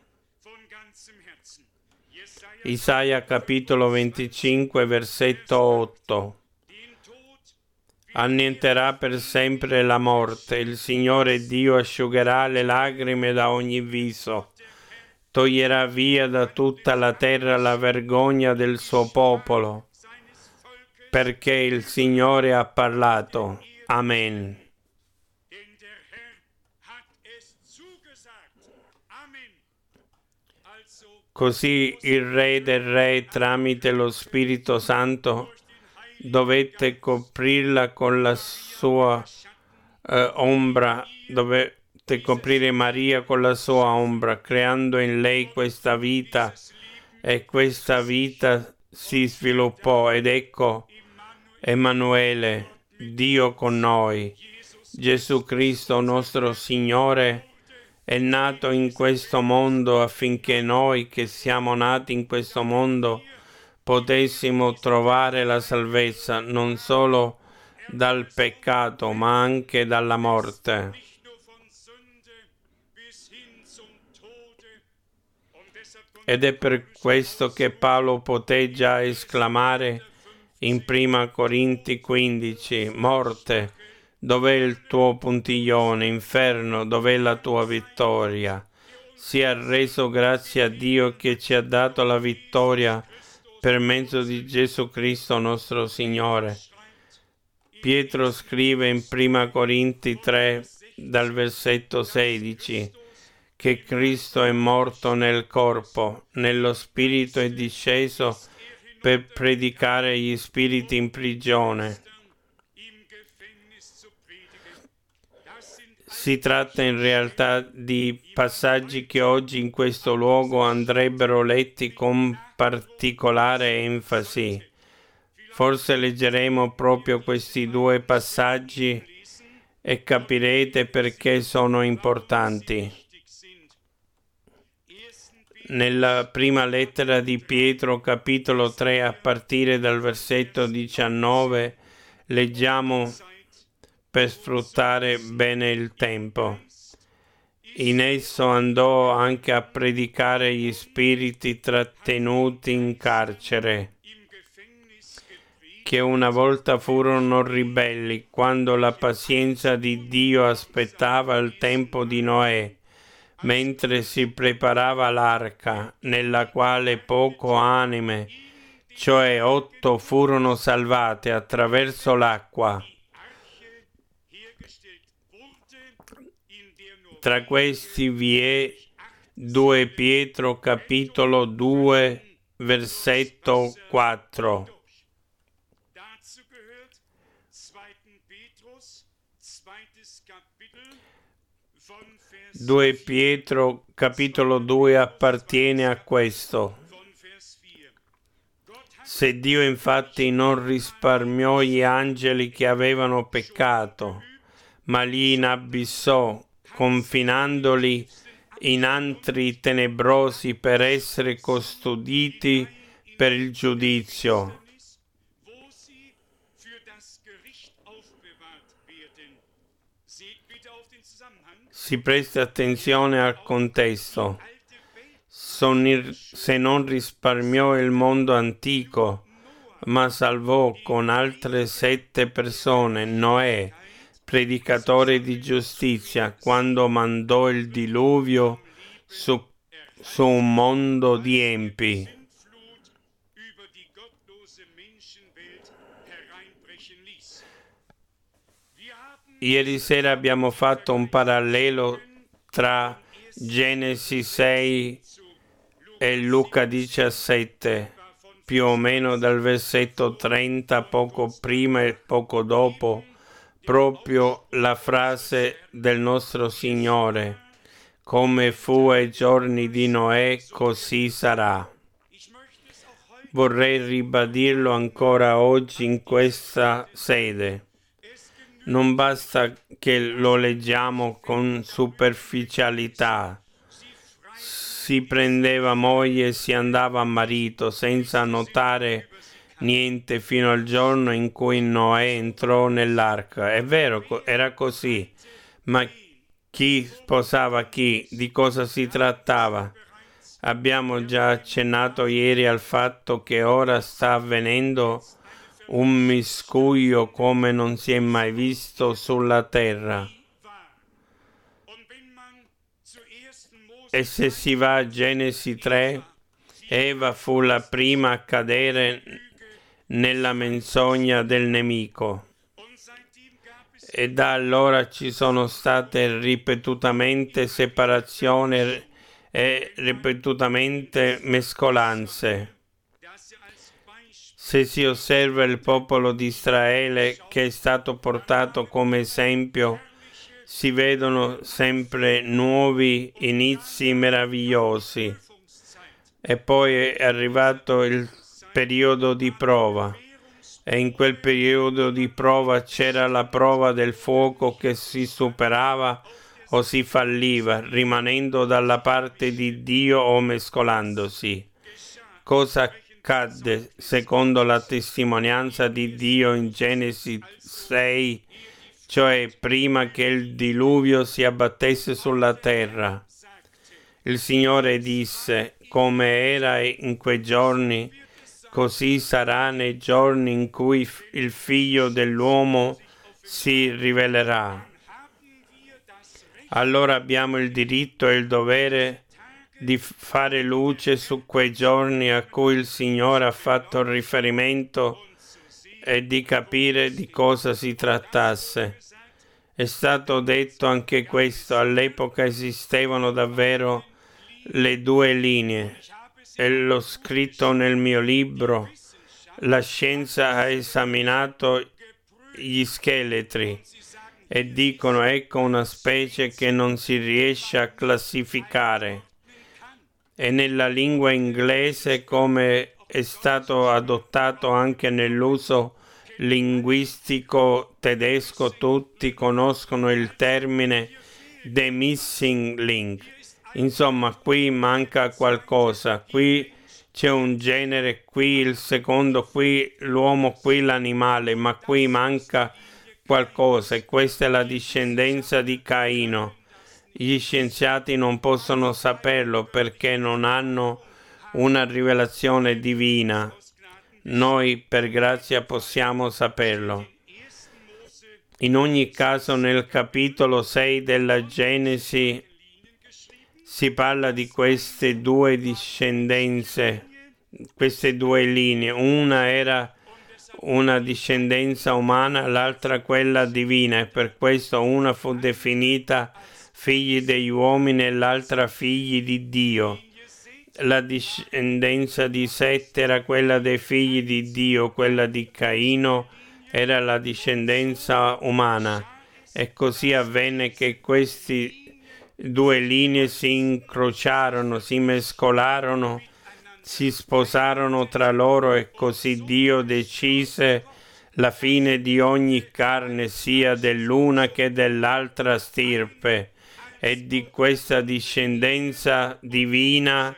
Speaker 1: Isaia capitolo venticinque versetto otto. Annienterà per sempre la morte, il Signore Dio asciugherà le lacrime da ogni viso, toglierà via da tutta la terra la vergogna del suo popolo, perché il Signore ha parlato. Amen. Così il Re del Re, tramite lo Spirito Santo, dovette coprirla con la sua eh, ombra, dovette coprire Maria con la sua ombra, creando in lei questa vita, e questa vita si sviluppò, ed ecco Emanuele, Dio con noi. Gesù Cristo nostro Signore è nato in questo mondo affinché noi che siamo nati in questo mondo potessimo trovare la salvezza non solo dal peccato ma anche dalla morte. Ed è per questo che Paolo poté già esclamare in prima Corinti quindici: morte, dov'è il tuo puntiglione? Inferno, dov'è la tua vittoria? Sia reso grazie a Dio che ci ha dato la vittoria per mezzo di Gesù Cristo nostro Signore. Pietro scrive in prima Corinti tre, dal versetto sedici, che Cristo è morto nel corpo, nello spirito è disceso per predicare gli spiriti in prigione. Si tratta in realtà di passaggi che oggi in questo luogo andrebbero letti con particolare enfasi. Forse leggeremo proprio questi due passaggi e capirete perché sono importanti. Nella prima lettera di Pietro, capitolo tre, a partire dal versetto diciannove, leggiamo: per sfruttare bene il tempo. In esso andò anche a predicare gli spiriti trattenuti in carcere, che una volta furono ribelli quando la pazienza di Dio aspettava il tempo di Noè, mentre si preparava l'arca, nella quale poco anime, cioè otto, furono salvate attraverso l'acqua. Tra questi vi è due Pietro capitolo due versetto quattro. due Pietro capitolo due appartiene a questo. Se Dio infatti non risparmiò gli angeli che avevano peccato, ma li inabissò, confinandoli in antri tenebrosi per essere custoditi per il giudizio. Si presti attenzione al contesto. Se non risparmiò il mondo antico, ma salvò con altre sette persone Noè, predicatore di giustizia, quando mandò il diluvio su, su un mondo di empi. Ieri sera abbiamo fatto un parallelo tra Genesi sei e Luca diciassette, più o meno dal versetto trenta, poco prima e poco dopo, proprio la frase del nostro Signore: come fu ai giorni di Noè, così sarà. Vorrei ribadirlo ancora oggi in questa sede. Non basta che lo leggiamo con superficialità. Si prendeva moglie e si andava a marito senza notare niente fino al giorno in cui Noè entrò nell'arca. È vero, era così, ma chi sposava chi? Di cosa si trattava? Abbiamo già accennato ieri al fatto che ora sta avvenendo un miscuglio come non si è mai visto sulla terra. E se si va a Genesi tre, Eva fu la prima a cadere nella menzogna del nemico. E da allora ci sono state ripetutamente separazioni e ripetutamente mescolanze. Se si osserva il popolo di Israele che è stato portato come esempio, si vedono sempre nuovi inizi meravigliosi. E poi è arrivato il periodo di prova. E in quel periodo di prova c'era la prova del fuoco che si superava o si falliva, rimanendo dalla parte di Dio o mescolandosi. Cosa accadde secondo la testimonianza di Dio in Genesi sei, cioè prima che il diluvio si abbattesse sulla terra? Il Signore disse: come era in quei giorni, così sarà nei giorni in cui il Figlio dell'uomo si rivelerà. Allora abbiamo il diritto e il dovere di fare luce su quei giorni a cui il Signore ha fatto riferimento e di capire di cosa si trattasse. È stato detto anche questo: all'epoca esistevano davvero le due linee, e l'ho scritto nel mio libro. La scienza ha esaminato gli scheletri e dicono: ecco una specie che non si riesce a classificare. E nella lingua inglese, come è stato adottato anche nell'uso linguistico tedesco, tutti conoscono il termine the missing link. Insomma, qui manca qualcosa, qui c'è un genere, qui il secondo, qui l'uomo, qui l'animale, ma qui manca qualcosa, e questa è la discendenza di Caino. Gli scienziati non possono saperlo perché non hanno una rivelazione divina. Noi per grazia possiamo saperlo. In ogni caso, nel capitolo sei della Genesi si parla di queste due discendenze, queste due linee. Una era una discendenza umana, l'altra quella divina, e per questo una fu definita figli degli uomini e l'altra figli di Dio. La discendenza di Sette era quella dei figli di Dio, quella di Caino era la discendenza umana. E così avvenne che queste due linee si incrociarono, si mescolarono, si sposarono tra loro, e così Dio decise la fine di ogni carne, sia dell'una che dell'altra stirpe. E di questa discendenza divina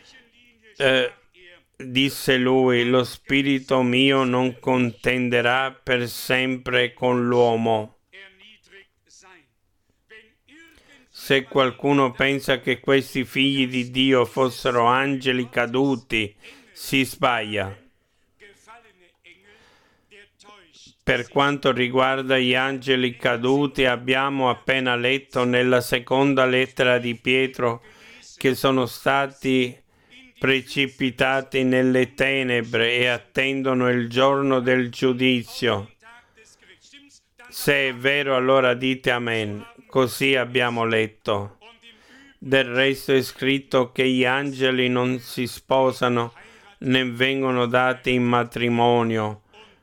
Speaker 1: eh, disse lui: lo spirito mio non contenderà per sempre con l'uomo. Se qualcuno pensa che questi figli di Dio fossero angeli caduti, si sbaglia. Per quanto riguarda gli angeli caduti, abbiamo appena letto nella seconda lettera di Pietro che sono stati precipitati nelle tenebre e attendono il giorno del giudizio. Se è vero, allora dite amen. Così abbiamo letto. Del resto è scritto che gli angeli non si sposano né vengono dati in matrimonio.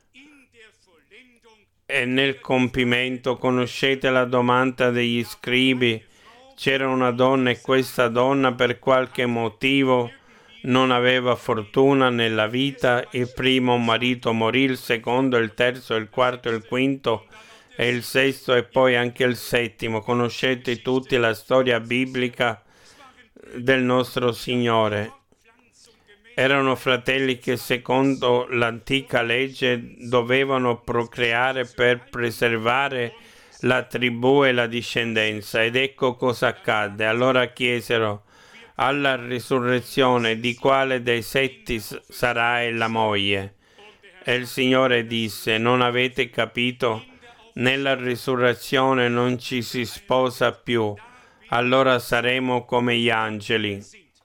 Speaker 1: E nel compimento conoscete la domanda degli scribi. C'era una donna e questa donna per qualche motivo non aveva fortuna nella vita. Il primo marito morì, il secondo, il terzo, il quarto, il quinto e il sesto e poi anche il settimo. Conoscete tutti la storia biblica del nostro Signore. Erano fratelli che secondo l'antica legge dovevano procreare per preservare la tribù e la discendenza. Ed ecco cosa accadde. Allora chiesero alla risurrezione di quale dei sette sarà la moglie. E il Signore disse: non avete capito? Nella risurrezione non ci si sposa più, allora saremo come gli angeli.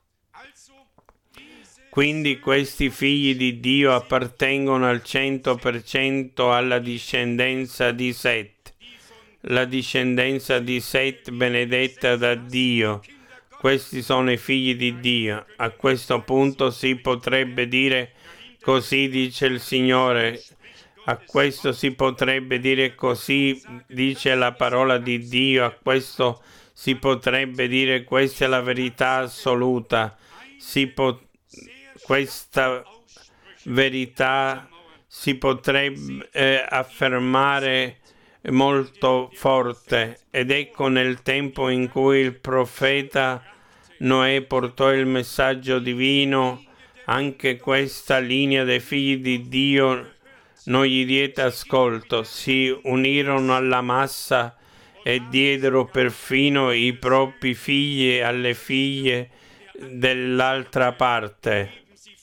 Speaker 1: Quindi questi figli di Dio appartengono al cento per cento alla discendenza di Set, la discendenza di Set benedetta da Dio. Questi sono i figli di Dio. A questo punto si potrebbe dire: così dice il Signore. A questo si potrebbe dire: così dice la parola di Dio. A questo si potrebbe dire: questa è la verità assoluta. Si po- questa verità si potrebbe eh, affermare molto forte. Ed ecco, nel tempo in cui il profeta Noè portò il messaggio divino, anche questa linea dei figli di Dio non gli diede ascolto, si unirono alla massa e diedero perfino i propri figli alle figlie dell'altra parte.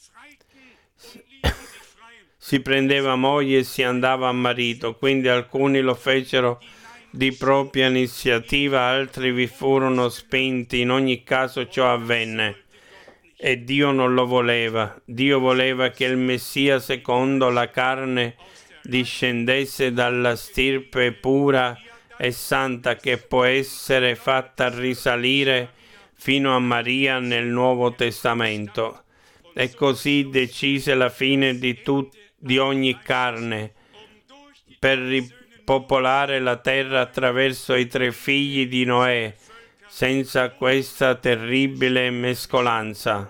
Speaker 1: Si prendeva moglie e si andava a marito, quindi alcuni lo fecero di propria iniziativa, altri vi furono spinti. In ogni caso ciò avvenne. E Dio non lo voleva. Dio voleva che il Messia secondo la carne discendesse dalla stirpe pura e santa che può essere fatta risalire fino a Maria nel Nuovo Testamento. E così decise la fine di, tut- di ogni carne per ripopolare la terra attraverso i tre figli di Noè. Senza questa terribile mescolanza.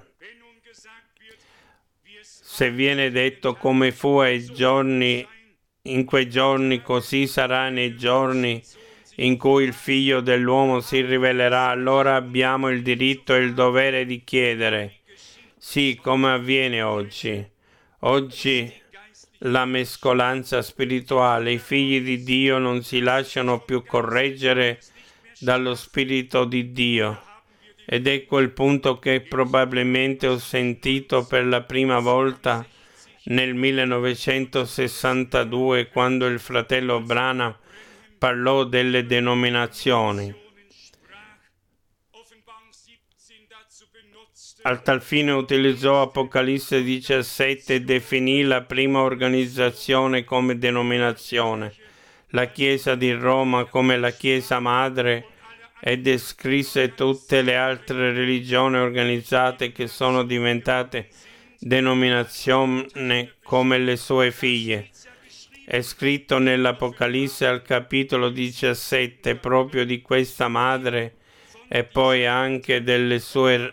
Speaker 1: Se viene detto come fu ai giorni, in quei giorni, così sarà nei giorni in cui il Figlio dell'uomo si rivelerà, allora abbiamo il diritto e il dovere di chiedere. Sì, come avviene oggi. Oggi la mescolanza spirituale, i figli di Dio non si lasciano più correggere dallo Spirito di Dio. Ed ecco il punto che probabilmente ho sentito per la prima volta nel millenovecentosessantadue, quando il fratello Branham parlò delle denominazioni. A tal fine utilizzò Apocalisse diciassette e definì la prima organizzazione come denominazione, la Chiesa di Roma come la Chiesa madre, e descrisse tutte le altre religioni organizzate che sono diventate denominazioni come le sue figlie. È scritto nell'Apocalisse al capitolo diciassette proprio di questa madre e poi anche delle sue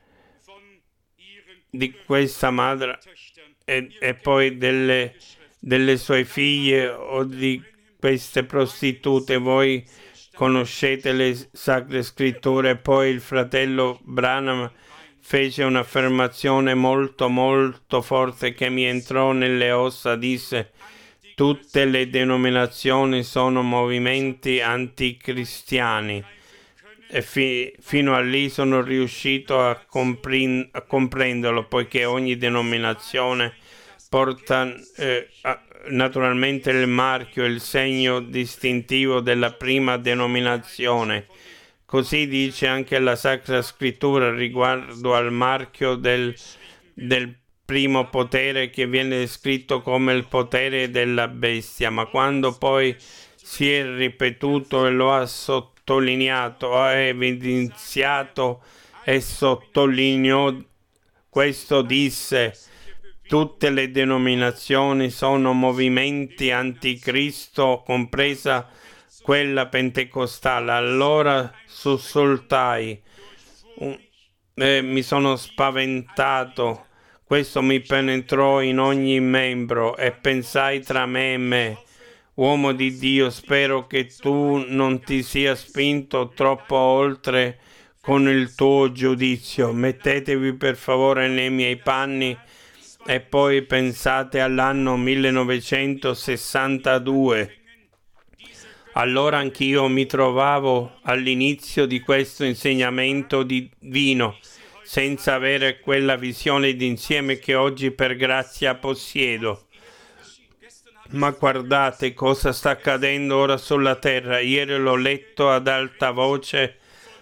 Speaker 1: di questa madre e, e poi delle, delle sue figlie o di queste prostitute. Voi conoscete le Sacre Scritture. Poi il fratello Branham fece un'affermazione molto molto forte che mi entrò nelle ossa. Disse: tutte le denominazioni sono movimenti anticristiani. E fi- fino a lì sono riuscito a, comprin- a comprenderlo, poiché ogni denominazione porta eh, a- naturalmente il marchio, il segno distintivo della prima denominazione. Così dice anche la Sacra Scrittura riguardo al marchio del, del primo potere, che viene descritto come il potere della bestia, ma quando poi si è ripetuto e lo ha sottolineato, ha evidenziato e sottolineò questo, disse: tutte le denominazioni sono movimenti anticristo, compresa quella pentecostale. Allora sussultai, eh, mi sono spaventato, questo mi penetrò in ogni membro e pensai tra me e me: uomo di Dio, spero che tu non ti sia spinto troppo oltre con il tuo giudizio. Mettetevi per favore nei miei panni e poi pensate all'anno millenovecentosessantadue. Allora anch'io mi trovavo all'inizio di questo insegnamento divino, senza avere quella visione d'insieme che oggi per grazia possiedo. Ma guardate cosa sta accadendo ora sulla terra. Ieri l'ho letto ad alta voce.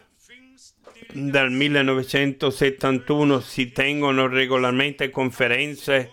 Speaker 1: Dal millenovecentosettantuno si tengono regolarmente conferenze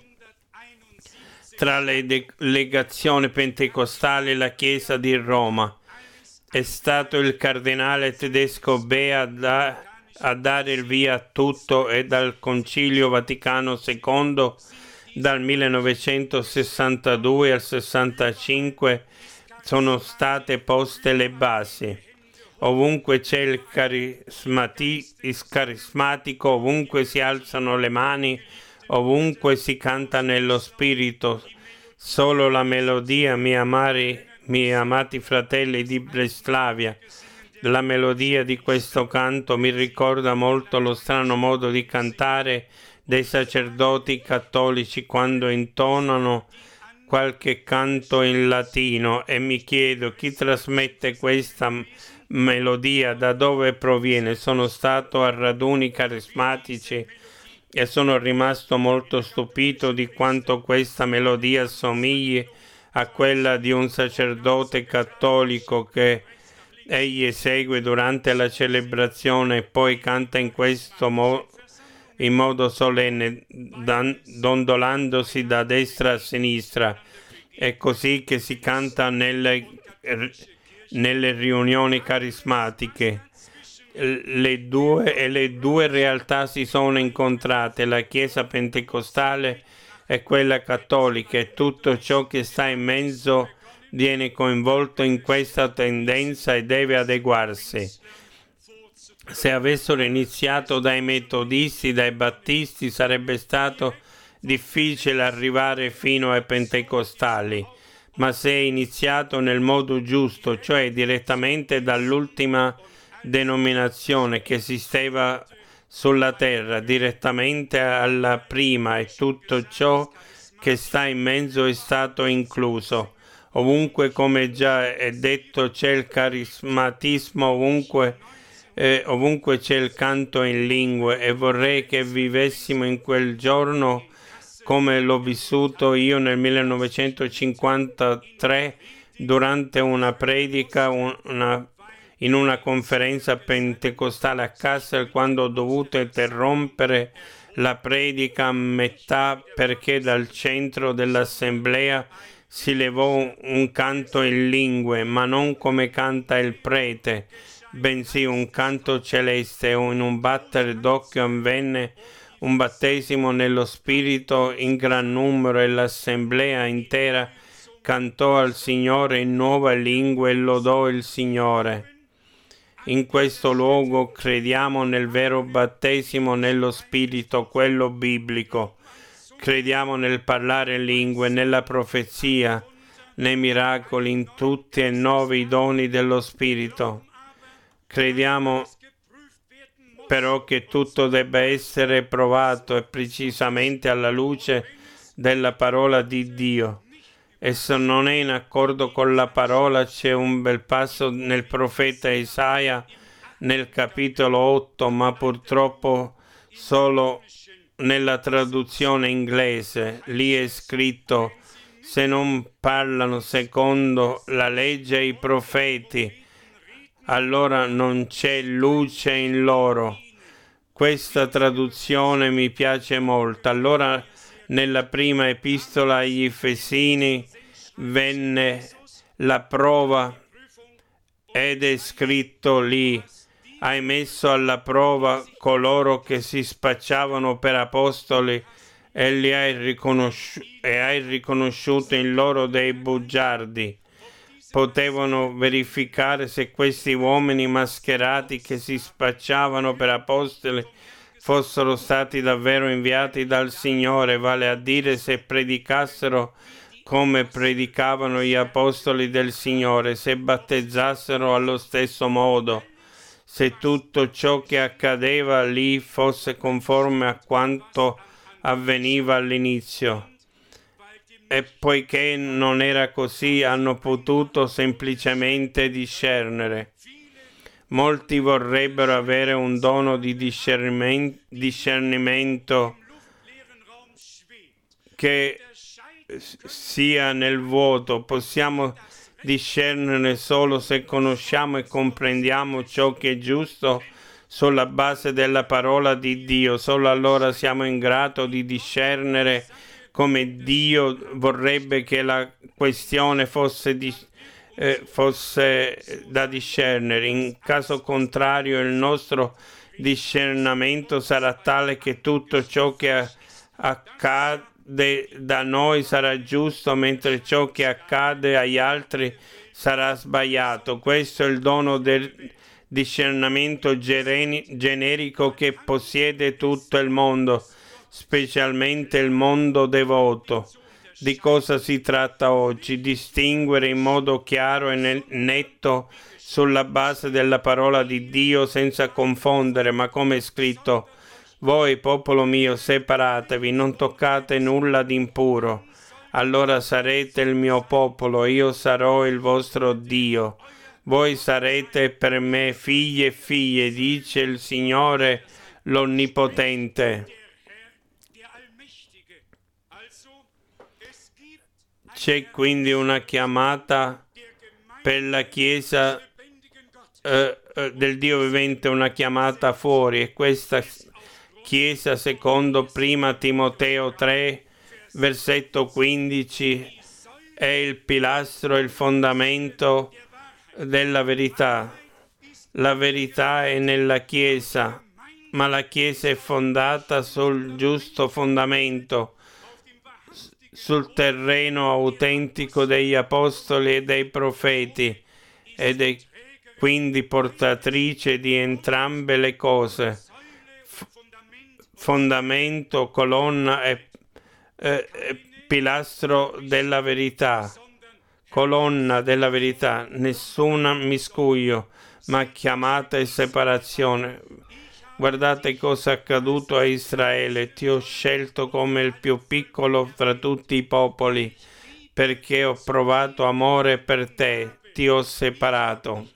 Speaker 1: tra le delegazioni pentecostali e la Chiesa di Roma. È stato il cardinale tedesco Bea da, a dare il via a tutto, e dal Concilio Vaticano secondo dal millenovecentosessantadue al sessantacinque sono state poste le basi. Ovunque c'è il carismati- il carismatico, ovunque si alzano le mani, ovunque si canta nello spirito. Solo la melodia, miei amari, miei amati fratelli di Breslavia, la melodia di questo canto mi ricorda molto lo strano modo di cantare dei sacerdoti cattolici quando intonano qualche canto in latino, e mi chiedo chi trasmette questa melodia, da dove proviene. Sono stato a raduni carismatici e sono rimasto molto stupito di quanto questa melodia assomigli a quella di un sacerdote cattolico che egli esegue durante la celebrazione e poi canta in questo modo, in modo solenne, dan- dondolandosi da destra a sinistra. È così che si canta nelle, nelle riunioni carismatiche. Le due, e le due realtà si sono incontrate, la Chiesa pentecostale e quella cattolica, e tutto ciò che sta in mezzo viene coinvolto in questa tendenza e deve adeguarsi. Se avessero iniziato dai metodisti, dai battisti, sarebbe stato difficile arrivare fino ai pentecostali, ma se è iniziato nel modo giusto, cioè direttamente dall'ultima denominazione che esisteva sulla terra, direttamente alla prima, e tutto ciò che sta in mezzo è stato incluso. Ovunque, come già è detto, c'è il carismatismo, ovunque Eh, ovunque c'è il canto in lingue, e vorrei che vivessimo in quel giorno come l'ho vissuto io nel millenovecentocinquantatré durante una predica una, in una conferenza pentecostale a Kassel, quando ho dovuto interrompere la predica a metà perché dal centro dell'assemblea si levò un canto in lingue, ma non come canta il prete, bensì un canto celeste. In un battere d'occhio avvenne un battesimo nello spirito in gran numero, e l'assemblea intera cantò al Signore in nuove lingue e lodò il Signore. In questo luogo crediamo nel vero battesimo nello spirito, quello biblico. Crediamo nel parlare lingue, nella profezia, nei miracoli, in tutti e nove i doni dello spirito. Crediamo però che tutto debba essere provato e precisamente alla luce della parola di Dio. Esso non è in accordo con la parola. C'è un bel passo nel profeta Isaia, nel capitolo otto, ma purtroppo solo nella traduzione inglese. Lì è scritto: se non parlano secondo la legge e i profeti, allora non c'è luce in loro. Questa traduzione mi piace molto. Allora, nella prima epistola agli Efesini venne la prova ed è scritto lì: hai messo alla prova coloro che si spacciavano per apostoli e li hai, riconosci- e hai riconosciuto in loro dei bugiardi. Potevano verificare se questi uomini mascherati che si spacciavano per apostoli fossero stati davvero inviati dal Signore, vale a dire se predicassero come predicavano gli apostoli del Signore, se battezzassero allo stesso modo, se tutto ciò che accadeva lì fosse conforme a quanto avveniva all'inizio. E poiché non era così, hanno potuto semplicemente discernere. Molti vorrebbero avere un dono di discernimento che sia nel vuoto. Possiamo discernere solo se conosciamo e comprendiamo ciò che è giusto sulla base della parola di Dio. Solo allora siamo in grado di discernere come Dio vorrebbe che la questione fosse, di, eh, fosse da discernere. In caso contrario, il nostro discernimento sarà tale che tutto ciò che accade da noi sarà giusto, mentre ciò che accade agli altri sarà sbagliato. Questo è il dono del discernimento generico che possiede tutto il mondo, specialmente il mondo devoto. Di cosa si tratta oggi? Distinguere in modo chiaro e netto sulla base della parola di Dio senza confondere, ma come è scritto: voi, popolo mio, separatevi, non toccate nulla di impuro. Allora sarete il mio popolo, io sarò il vostro Dio. Voi sarete per me figli e figlie, dice il Signore l'Onnipotente. C'è quindi una chiamata per la Chiesa eh, eh, del Dio vivente, una chiamata fuori, e questa Chiesa, secondo prima Timoteo tre, versetto quindici, è il pilastro, il fondamento della verità. La verità è nella Chiesa, ma la Chiesa è fondata sul giusto fondamento, sul terreno autentico degli apostoli e dei profeti, ed è quindi portatrice di entrambe le cose: F- fondamento, colonna e eh, pilastro della verità, colonna della verità, nessun miscuglio, ma chiamata e separazione. Guardate cosa è accaduto a Israele: ti ho scelto come il più piccolo fra tutti i popoli, perché ho provato amore per te, ti ho separato.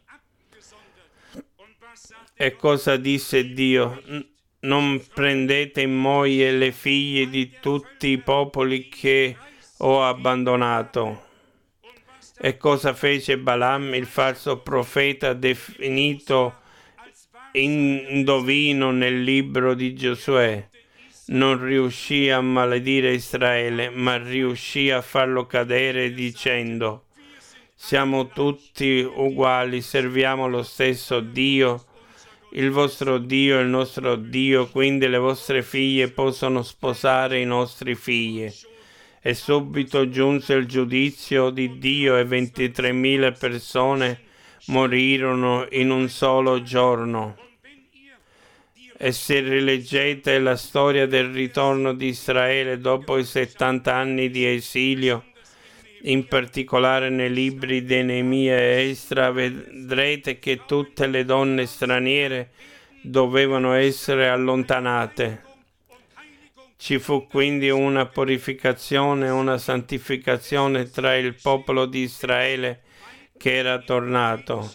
Speaker 1: E cosa disse Dio? Non prendete in moglie le figlie di tutti i popoli che ho abbandonato. E cosa fece Balaam, il falso profeta, definito indovino nel libro di Giosuè? Non riuscì a maledire Israele, ma riuscì a farlo cadere dicendo: siamo tutti uguali, serviamo lo stesso Dio. Il vostro Dio è il nostro Dio, quindi le vostre figlie possono sposare i nostri figli. E subito giunse il giudizio di Dio e ventitremila persone morirono in un solo giorno. E se rileggete la storia del ritorno di Israele dopo i settanta anni di esilio, in particolare nei libri di Neemia e Esra, vedrete che tutte le donne straniere dovevano essere allontanate. Ci fu quindi una purificazione, una santificazione tra il popolo di Israele che era tornato.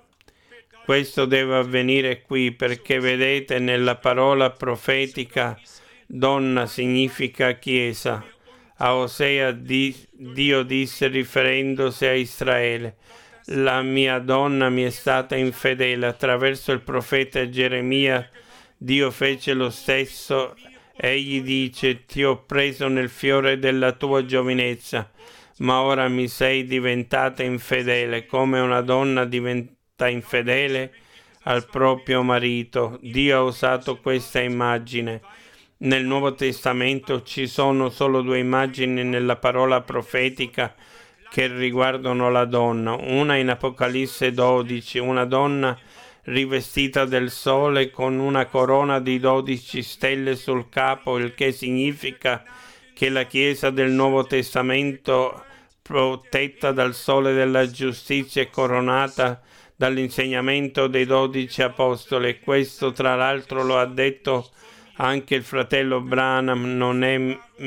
Speaker 1: Questo deve avvenire qui perché vedete nella parola profetica donna significa chiesa. A Osea di, Dio disse riferendosi a Israele: la mia donna mi è stata infedele. Attraverso il profeta Geremia Dio fece lo stesso. Egli dice: ti ho preso nel fiore della tua giovinezza, ma ora mi sei diventata infedele, come una donna diventa infedele al proprio marito. Dio ha usato questa immagine. Nel Nuovo Testamento ci sono solo due immagini nella parola profetica che riguardano la donna. Una in Apocalisse dodici, una donna rivestita del sole con una corona di dodici stelle sul capo, il che significa che la Chiesa del Nuovo Testamento, protetta dal sole della giustizia e coronata dall'insegnamento dei dodici apostoli. Questo tra l'altro lo ha detto anche il fratello Branham, non è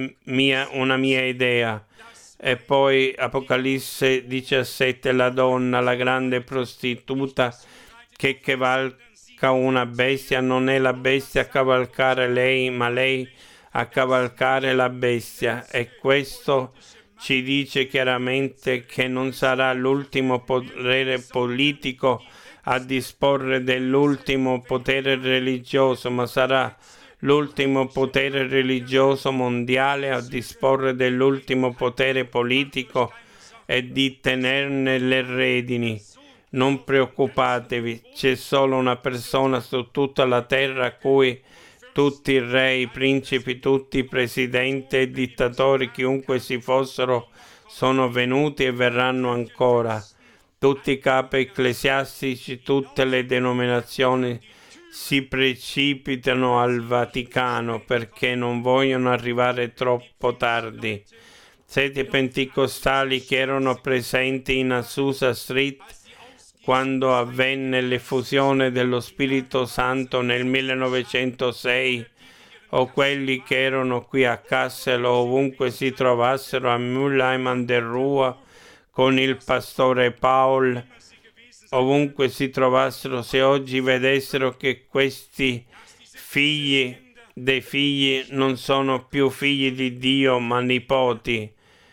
Speaker 1: mia, una mia idea. E poi Apocalisse diciassette, la donna, la grande prostituta che cavalca una bestia, non è la bestia a cavalcare lei, ma lei a cavalcare la bestia. E questo ci dice chiaramente che non sarà l'ultimo potere politico a disporre dell'ultimo potere religioso, ma sarà l'ultimo potere religioso mondiale a disporre dell'ultimo potere politico e di tenerne le redini. Non preoccupatevi, c'è solo una persona su tutta la terra a cui tutti i re, i principi, tutti i presidenti e dittatori, chiunque si fossero, sono venuti e verranno ancora. Tutti i capi ecclesiastici, tutte le denominazioni si precipitano al Vaticano perché non vogliono arrivare troppo tardi. Sette pentecostali che erano presenti in Azusa Street quando avvenne l'effusione dello Spirito Santo nel millenovecentosei, o quelli che erano qui a Kassel o ovunque si trovassero a Mülheim an der Ruhr con il pastore Paul, ovunque si trovassero, se oggi vedessero che questi figli dei figli non sono più figli di Dio ma nipoti.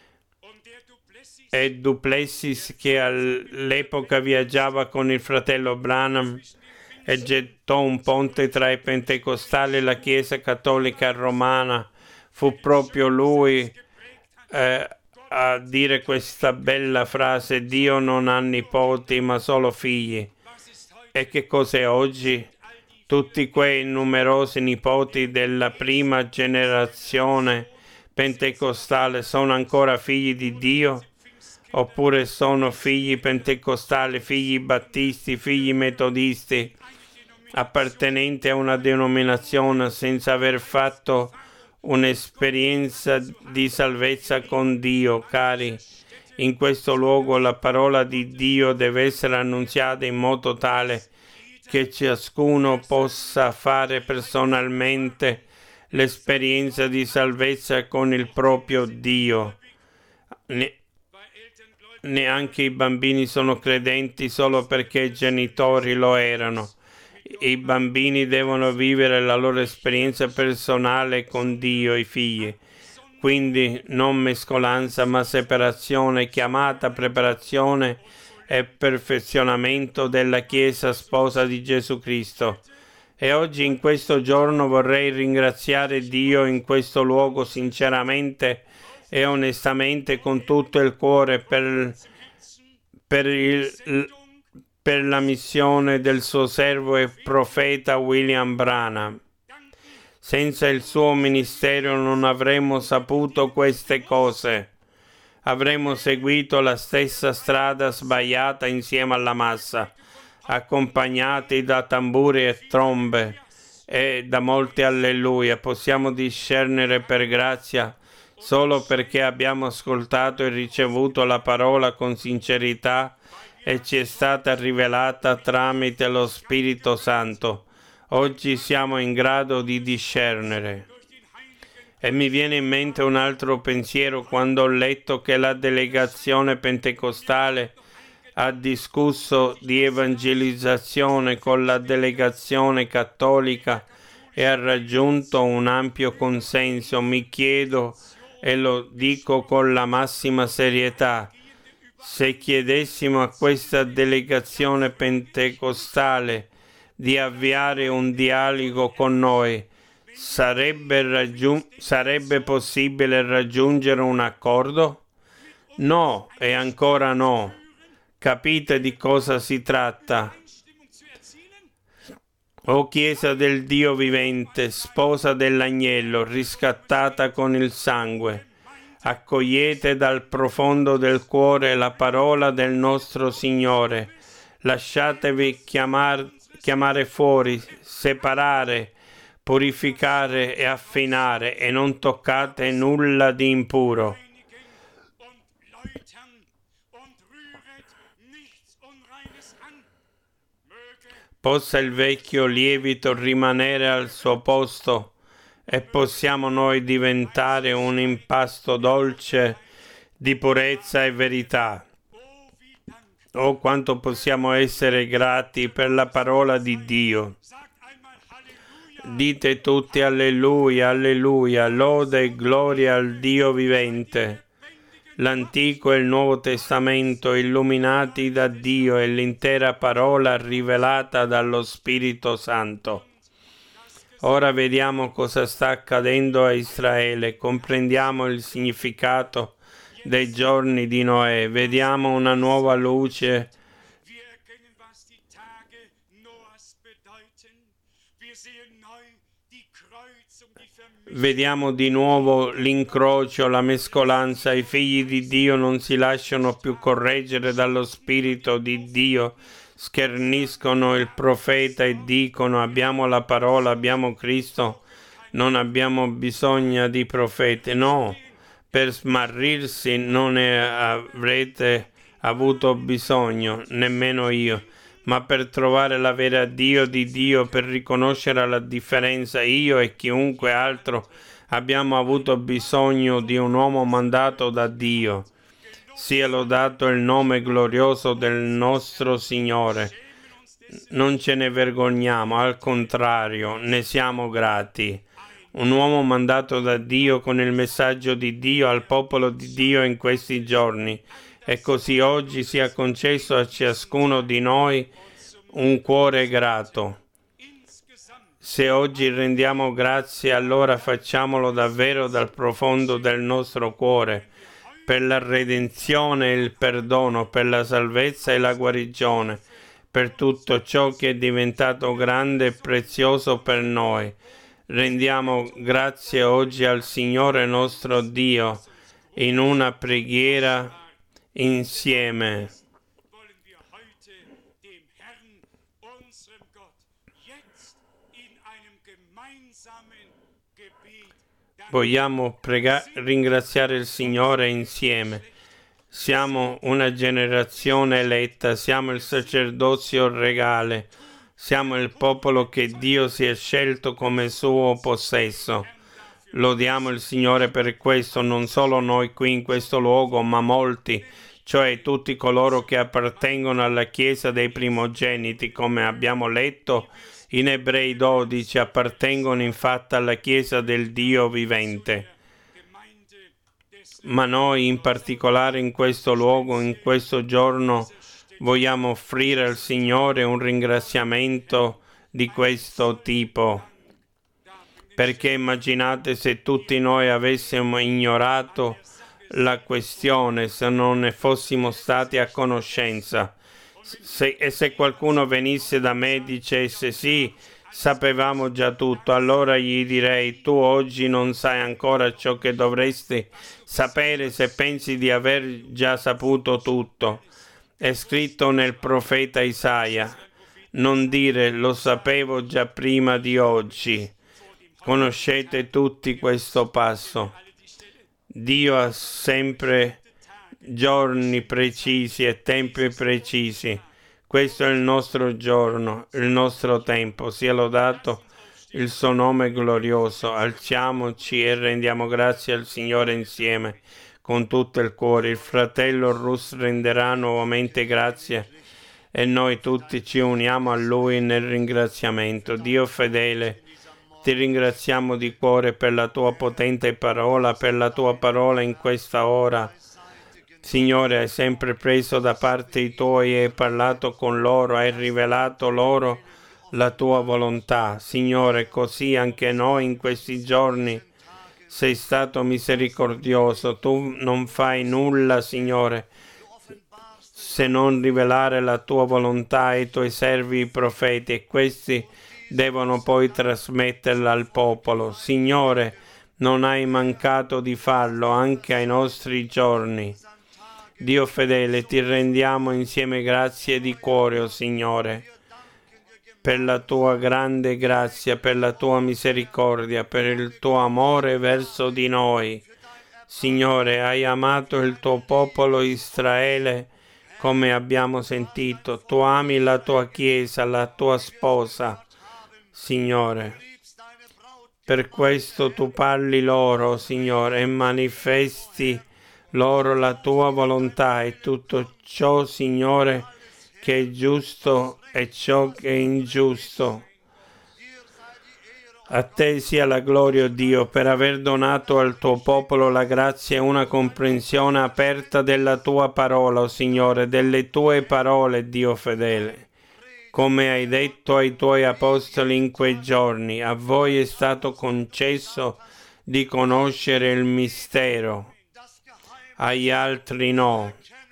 Speaker 1: E Duplessis, che all'epoca viaggiava con il fratello Branham e gettò un ponte tra i pentecostali e la Chiesa cattolica romana, fu proprio lui eh, a dire questa bella frase: Dio non ha nipoti ma solo figli. E che cos'è oggi? Tutti quei numerosi nipoti della prima generazione pentecostale sono ancora figli di Dio? Oppure sono figli pentecostali, figli battisti, figli metodisti, appartenenti a una denominazione senza aver fatto un'esperienza di salvezza con Dio? Cari, in questo luogo la parola di Dio deve essere annunziata in modo tale che ciascuno possa fare personalmente l'esperienza di salvezza con il proprio Dio. Ne- Neanche i bambini sono credenti solo perché i genitori lo erano. I bambini devono vivere la loro esperienza personale con Dio, i figli. Quindi non mescolanza, ma separazione, chiamata, preparazione e perfezionamento della Chiesa sposa di Gesù Cristo. E oggi, in questo giorno, vorrei ringraziare Dio in questo luogo sinceramente e onestamente con tutto il cuore per, per, il, per la missione del suo servo e profeta William Branham. Senza il suo ministero non avremmo saputo queste cose. Avremmo seguito la stessa strada sbagliata insieme alla massa, accompagnati da tamburi e trombe e da molti alleluia. Possiamo discernere per grazia solo perché abbiamo ascoltato e ricevuto la parola con sincerità e ci è stata rivelata tramite lo Spirito Santo. Oggi siamo in grado di discernere. E mi viene in mente un altro pensiero quando ho letto che la delegazione pentecostale ha discusso di evangelizzazione con la delegazione cattolica e ha raggiunto un ampio consenso. Mi chiedo, e lo dico con la massima serietà, se chiedessimo a questa delegazione pentecostale di avviare un dialogo con noi, sarebbe, raggiun- sarebbe possibile raggiungere un accordo? No, e ancora no. Capite di cosa si tratta? O Chiesa del Dio vivente, sposa dell'agnello, riscattata con il sangue, accogliete dal profondo del cuore la parola del nostro Signore. Lasciatevi chiamar, chiamare fuori, separare, purificare e affinare, e non toccate nulla di impuro. Possa il vecchio lievito rimanere al suo posto e possiamo noi diventare un impasto dolce di purezza e verità. Oh, quanto possiamo essere grati per la parola di Dio. Dite tutti alleluia, alleluia, lode e gloria al Dio vivente. L'Antico e il Nuovo Testamento illuminati da Dio e l'intera parola rivelata dallo Spirito Santo. Ora vediamo cosa sta accadendo a Israele, comprendiamo il significato dei giorni di Noè, vediamo una nuova luce. Vediamo di nuovo l'incrocio, la mescolanza. I figli di Dio non si lasciano più correggere dallo Spirito di Dio, scherniscono il profeta e dicono: abbiamo la parola, abbiamo Cristo, non abbiamo bisogno di profeti. No, per smarrirsi non ne avrete avuto bisogno, nemmeno io. Ma per trovare la vera Dio di Dio, per riconoscere la differenza, io e chiunque altro abbiamo avuto bisogno di un uomo mandato da Dio. Sia lodato il nome glorioso del nostro Signore. Non ce ne vergogniamo, al contrario, ne siamo grati. Un uomo mandato da Dio con il messaggio di Dio al popolo di Dio in questi giorni. E così oggi sia concesso a ciascuno di noi un cuore grato. Se oggi rendiamo grazie, allora facciamolo davvero dal profondo del nostro cuore, per la redenzione e il perdono, per la salvezza e la guarigione, per tutto ciò che è diventato grande e prezioso per noi. Rendiamo grazie oggi al Signore nostro Dio in una preghiera insieme. Vogliamo prega- ringraziare il Signore insieme. Siamo una generazione eletta, siamo il sacerdozio regale, siamo il popolo che Dio si è scelto come suo possesso. Lodiamo il Signore per questo, non solo noi qui in questo luogo, ma molti, cioè tutti coloro che appartengono alla Chiesa dei primogeniti, come abbiamo letto in Ebrei dodici, appartengono infatti alla Chiesa del Dio vivente. Ma noi in particolare in questo luogo, in questo giorno, vogliamo offrire al Signore un ringraziamento di questo tipo. Perché immaginate se tutti noi avessimo ignorato la questione, se non ne fossimo stati a conoscenza. Se, e se qualcuno venisse da me e dicesse sì, sapevamo già tutto, allora gli direi: tu oggi non sai ancora ciò che dovresti sapere se pensi di aver già saputo tutto. È scritto nel profeta Isaia: non dire lo sapevo già prima di oggi. Conoscete tutti questo passo. Dio ha sempre giorni precisi e tempi precisi. Questo è il nostro giorno, il nostro tempo. Sia lodato il suo nome glorioso. Alziamoci e rendiamo grazie al Signore insieme, con tutto il cuore. Il fratello Rus renderà nuovamente grazie e noi tutti ci uniamo a lui nel ringraziamento. Dio fedele, ti ringraziamo di cuore per la tua potente parola, per la tua parola in questa ora. Signore, hai sempre preso da parte i tuoi e hai parlato con loro, hai rivelato loro la tua volontà. Signore, così anche noi in questi giorni sei stato misericordioso. Tu non fai nulla, Signore, se non rivelare la tua volontà ai tuoi servi i profeti, e questi devono poi trasmetterla al popolo. Signore, non hai mancato di farlo anche ai nostri giorni. Dio fedele, ti rendiamo insieme grazie di cuore, o Signore, per la tua grande grazia, per la tua misericordia, per il tuo amore verso di noi. Signore, hai amato il tuo popolo Israele, come abbiamo sentito. Tu ami la tua Chiesa, la tua sposa, Signore. Per questo tu parli loro, Signore, e manifesti loro la tua volontà e tutto ciò, Signore, che è giusto e ciò che è ingiusto. A te sia la gloria, Dio, per aver donato al tuo popolo la grazia e una comprensione aperta della tua parola, o Signore, delle tue parole, Dio fedele. Come hai detto ai tuoi apostoli in quei giorni, a voi è stato concesso di conoscere il mistero, agli altri no.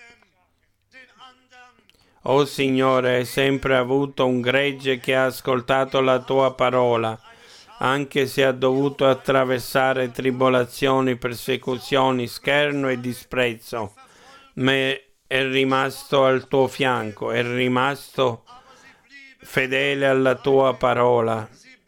Speaker 1: O Signore, hai sempre avuto un gregge che ha ascoltato la tua parola, anche se ha dovuto attraversare tribolazioni, persecuzioni, scherno e disprezzo, ma è rimasto al tuo fianco, è rimasto fedele alla tua parola.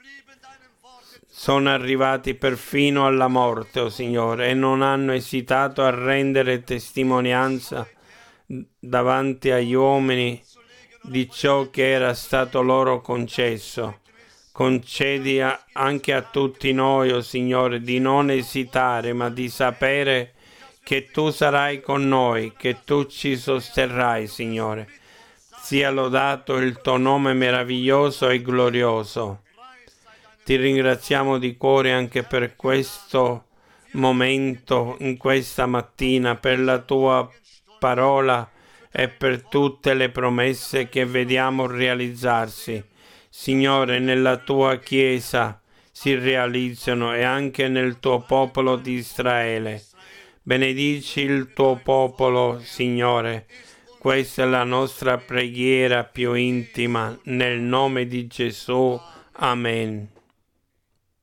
Speaker 1: Sono arrivati perfino alla morte, o Signore, e non hanno esitato a rendere testimonianza davanti agli uomini di ciò che era stato loro concesso. Concedi a, anche a tutti noi, o Signore, di non esitare, ma di sapere che tu sarai con noi, che tu ci sosterrai, Signore. Sia lodato il tuo nome meraviglioso e glorioso. Ti ringraziamo di cuore anche per questo momento, in questa mattina, per la tua parola e per tutte le promesse che vediamo realizzarsi. Signore, nella tua Chiesa si realizzano e anche nel tuo popolo di Israele. Benedici il tuo popolo, Signore. Questa è la nostra preghiera più intima, nel nome di Gesù. Amen.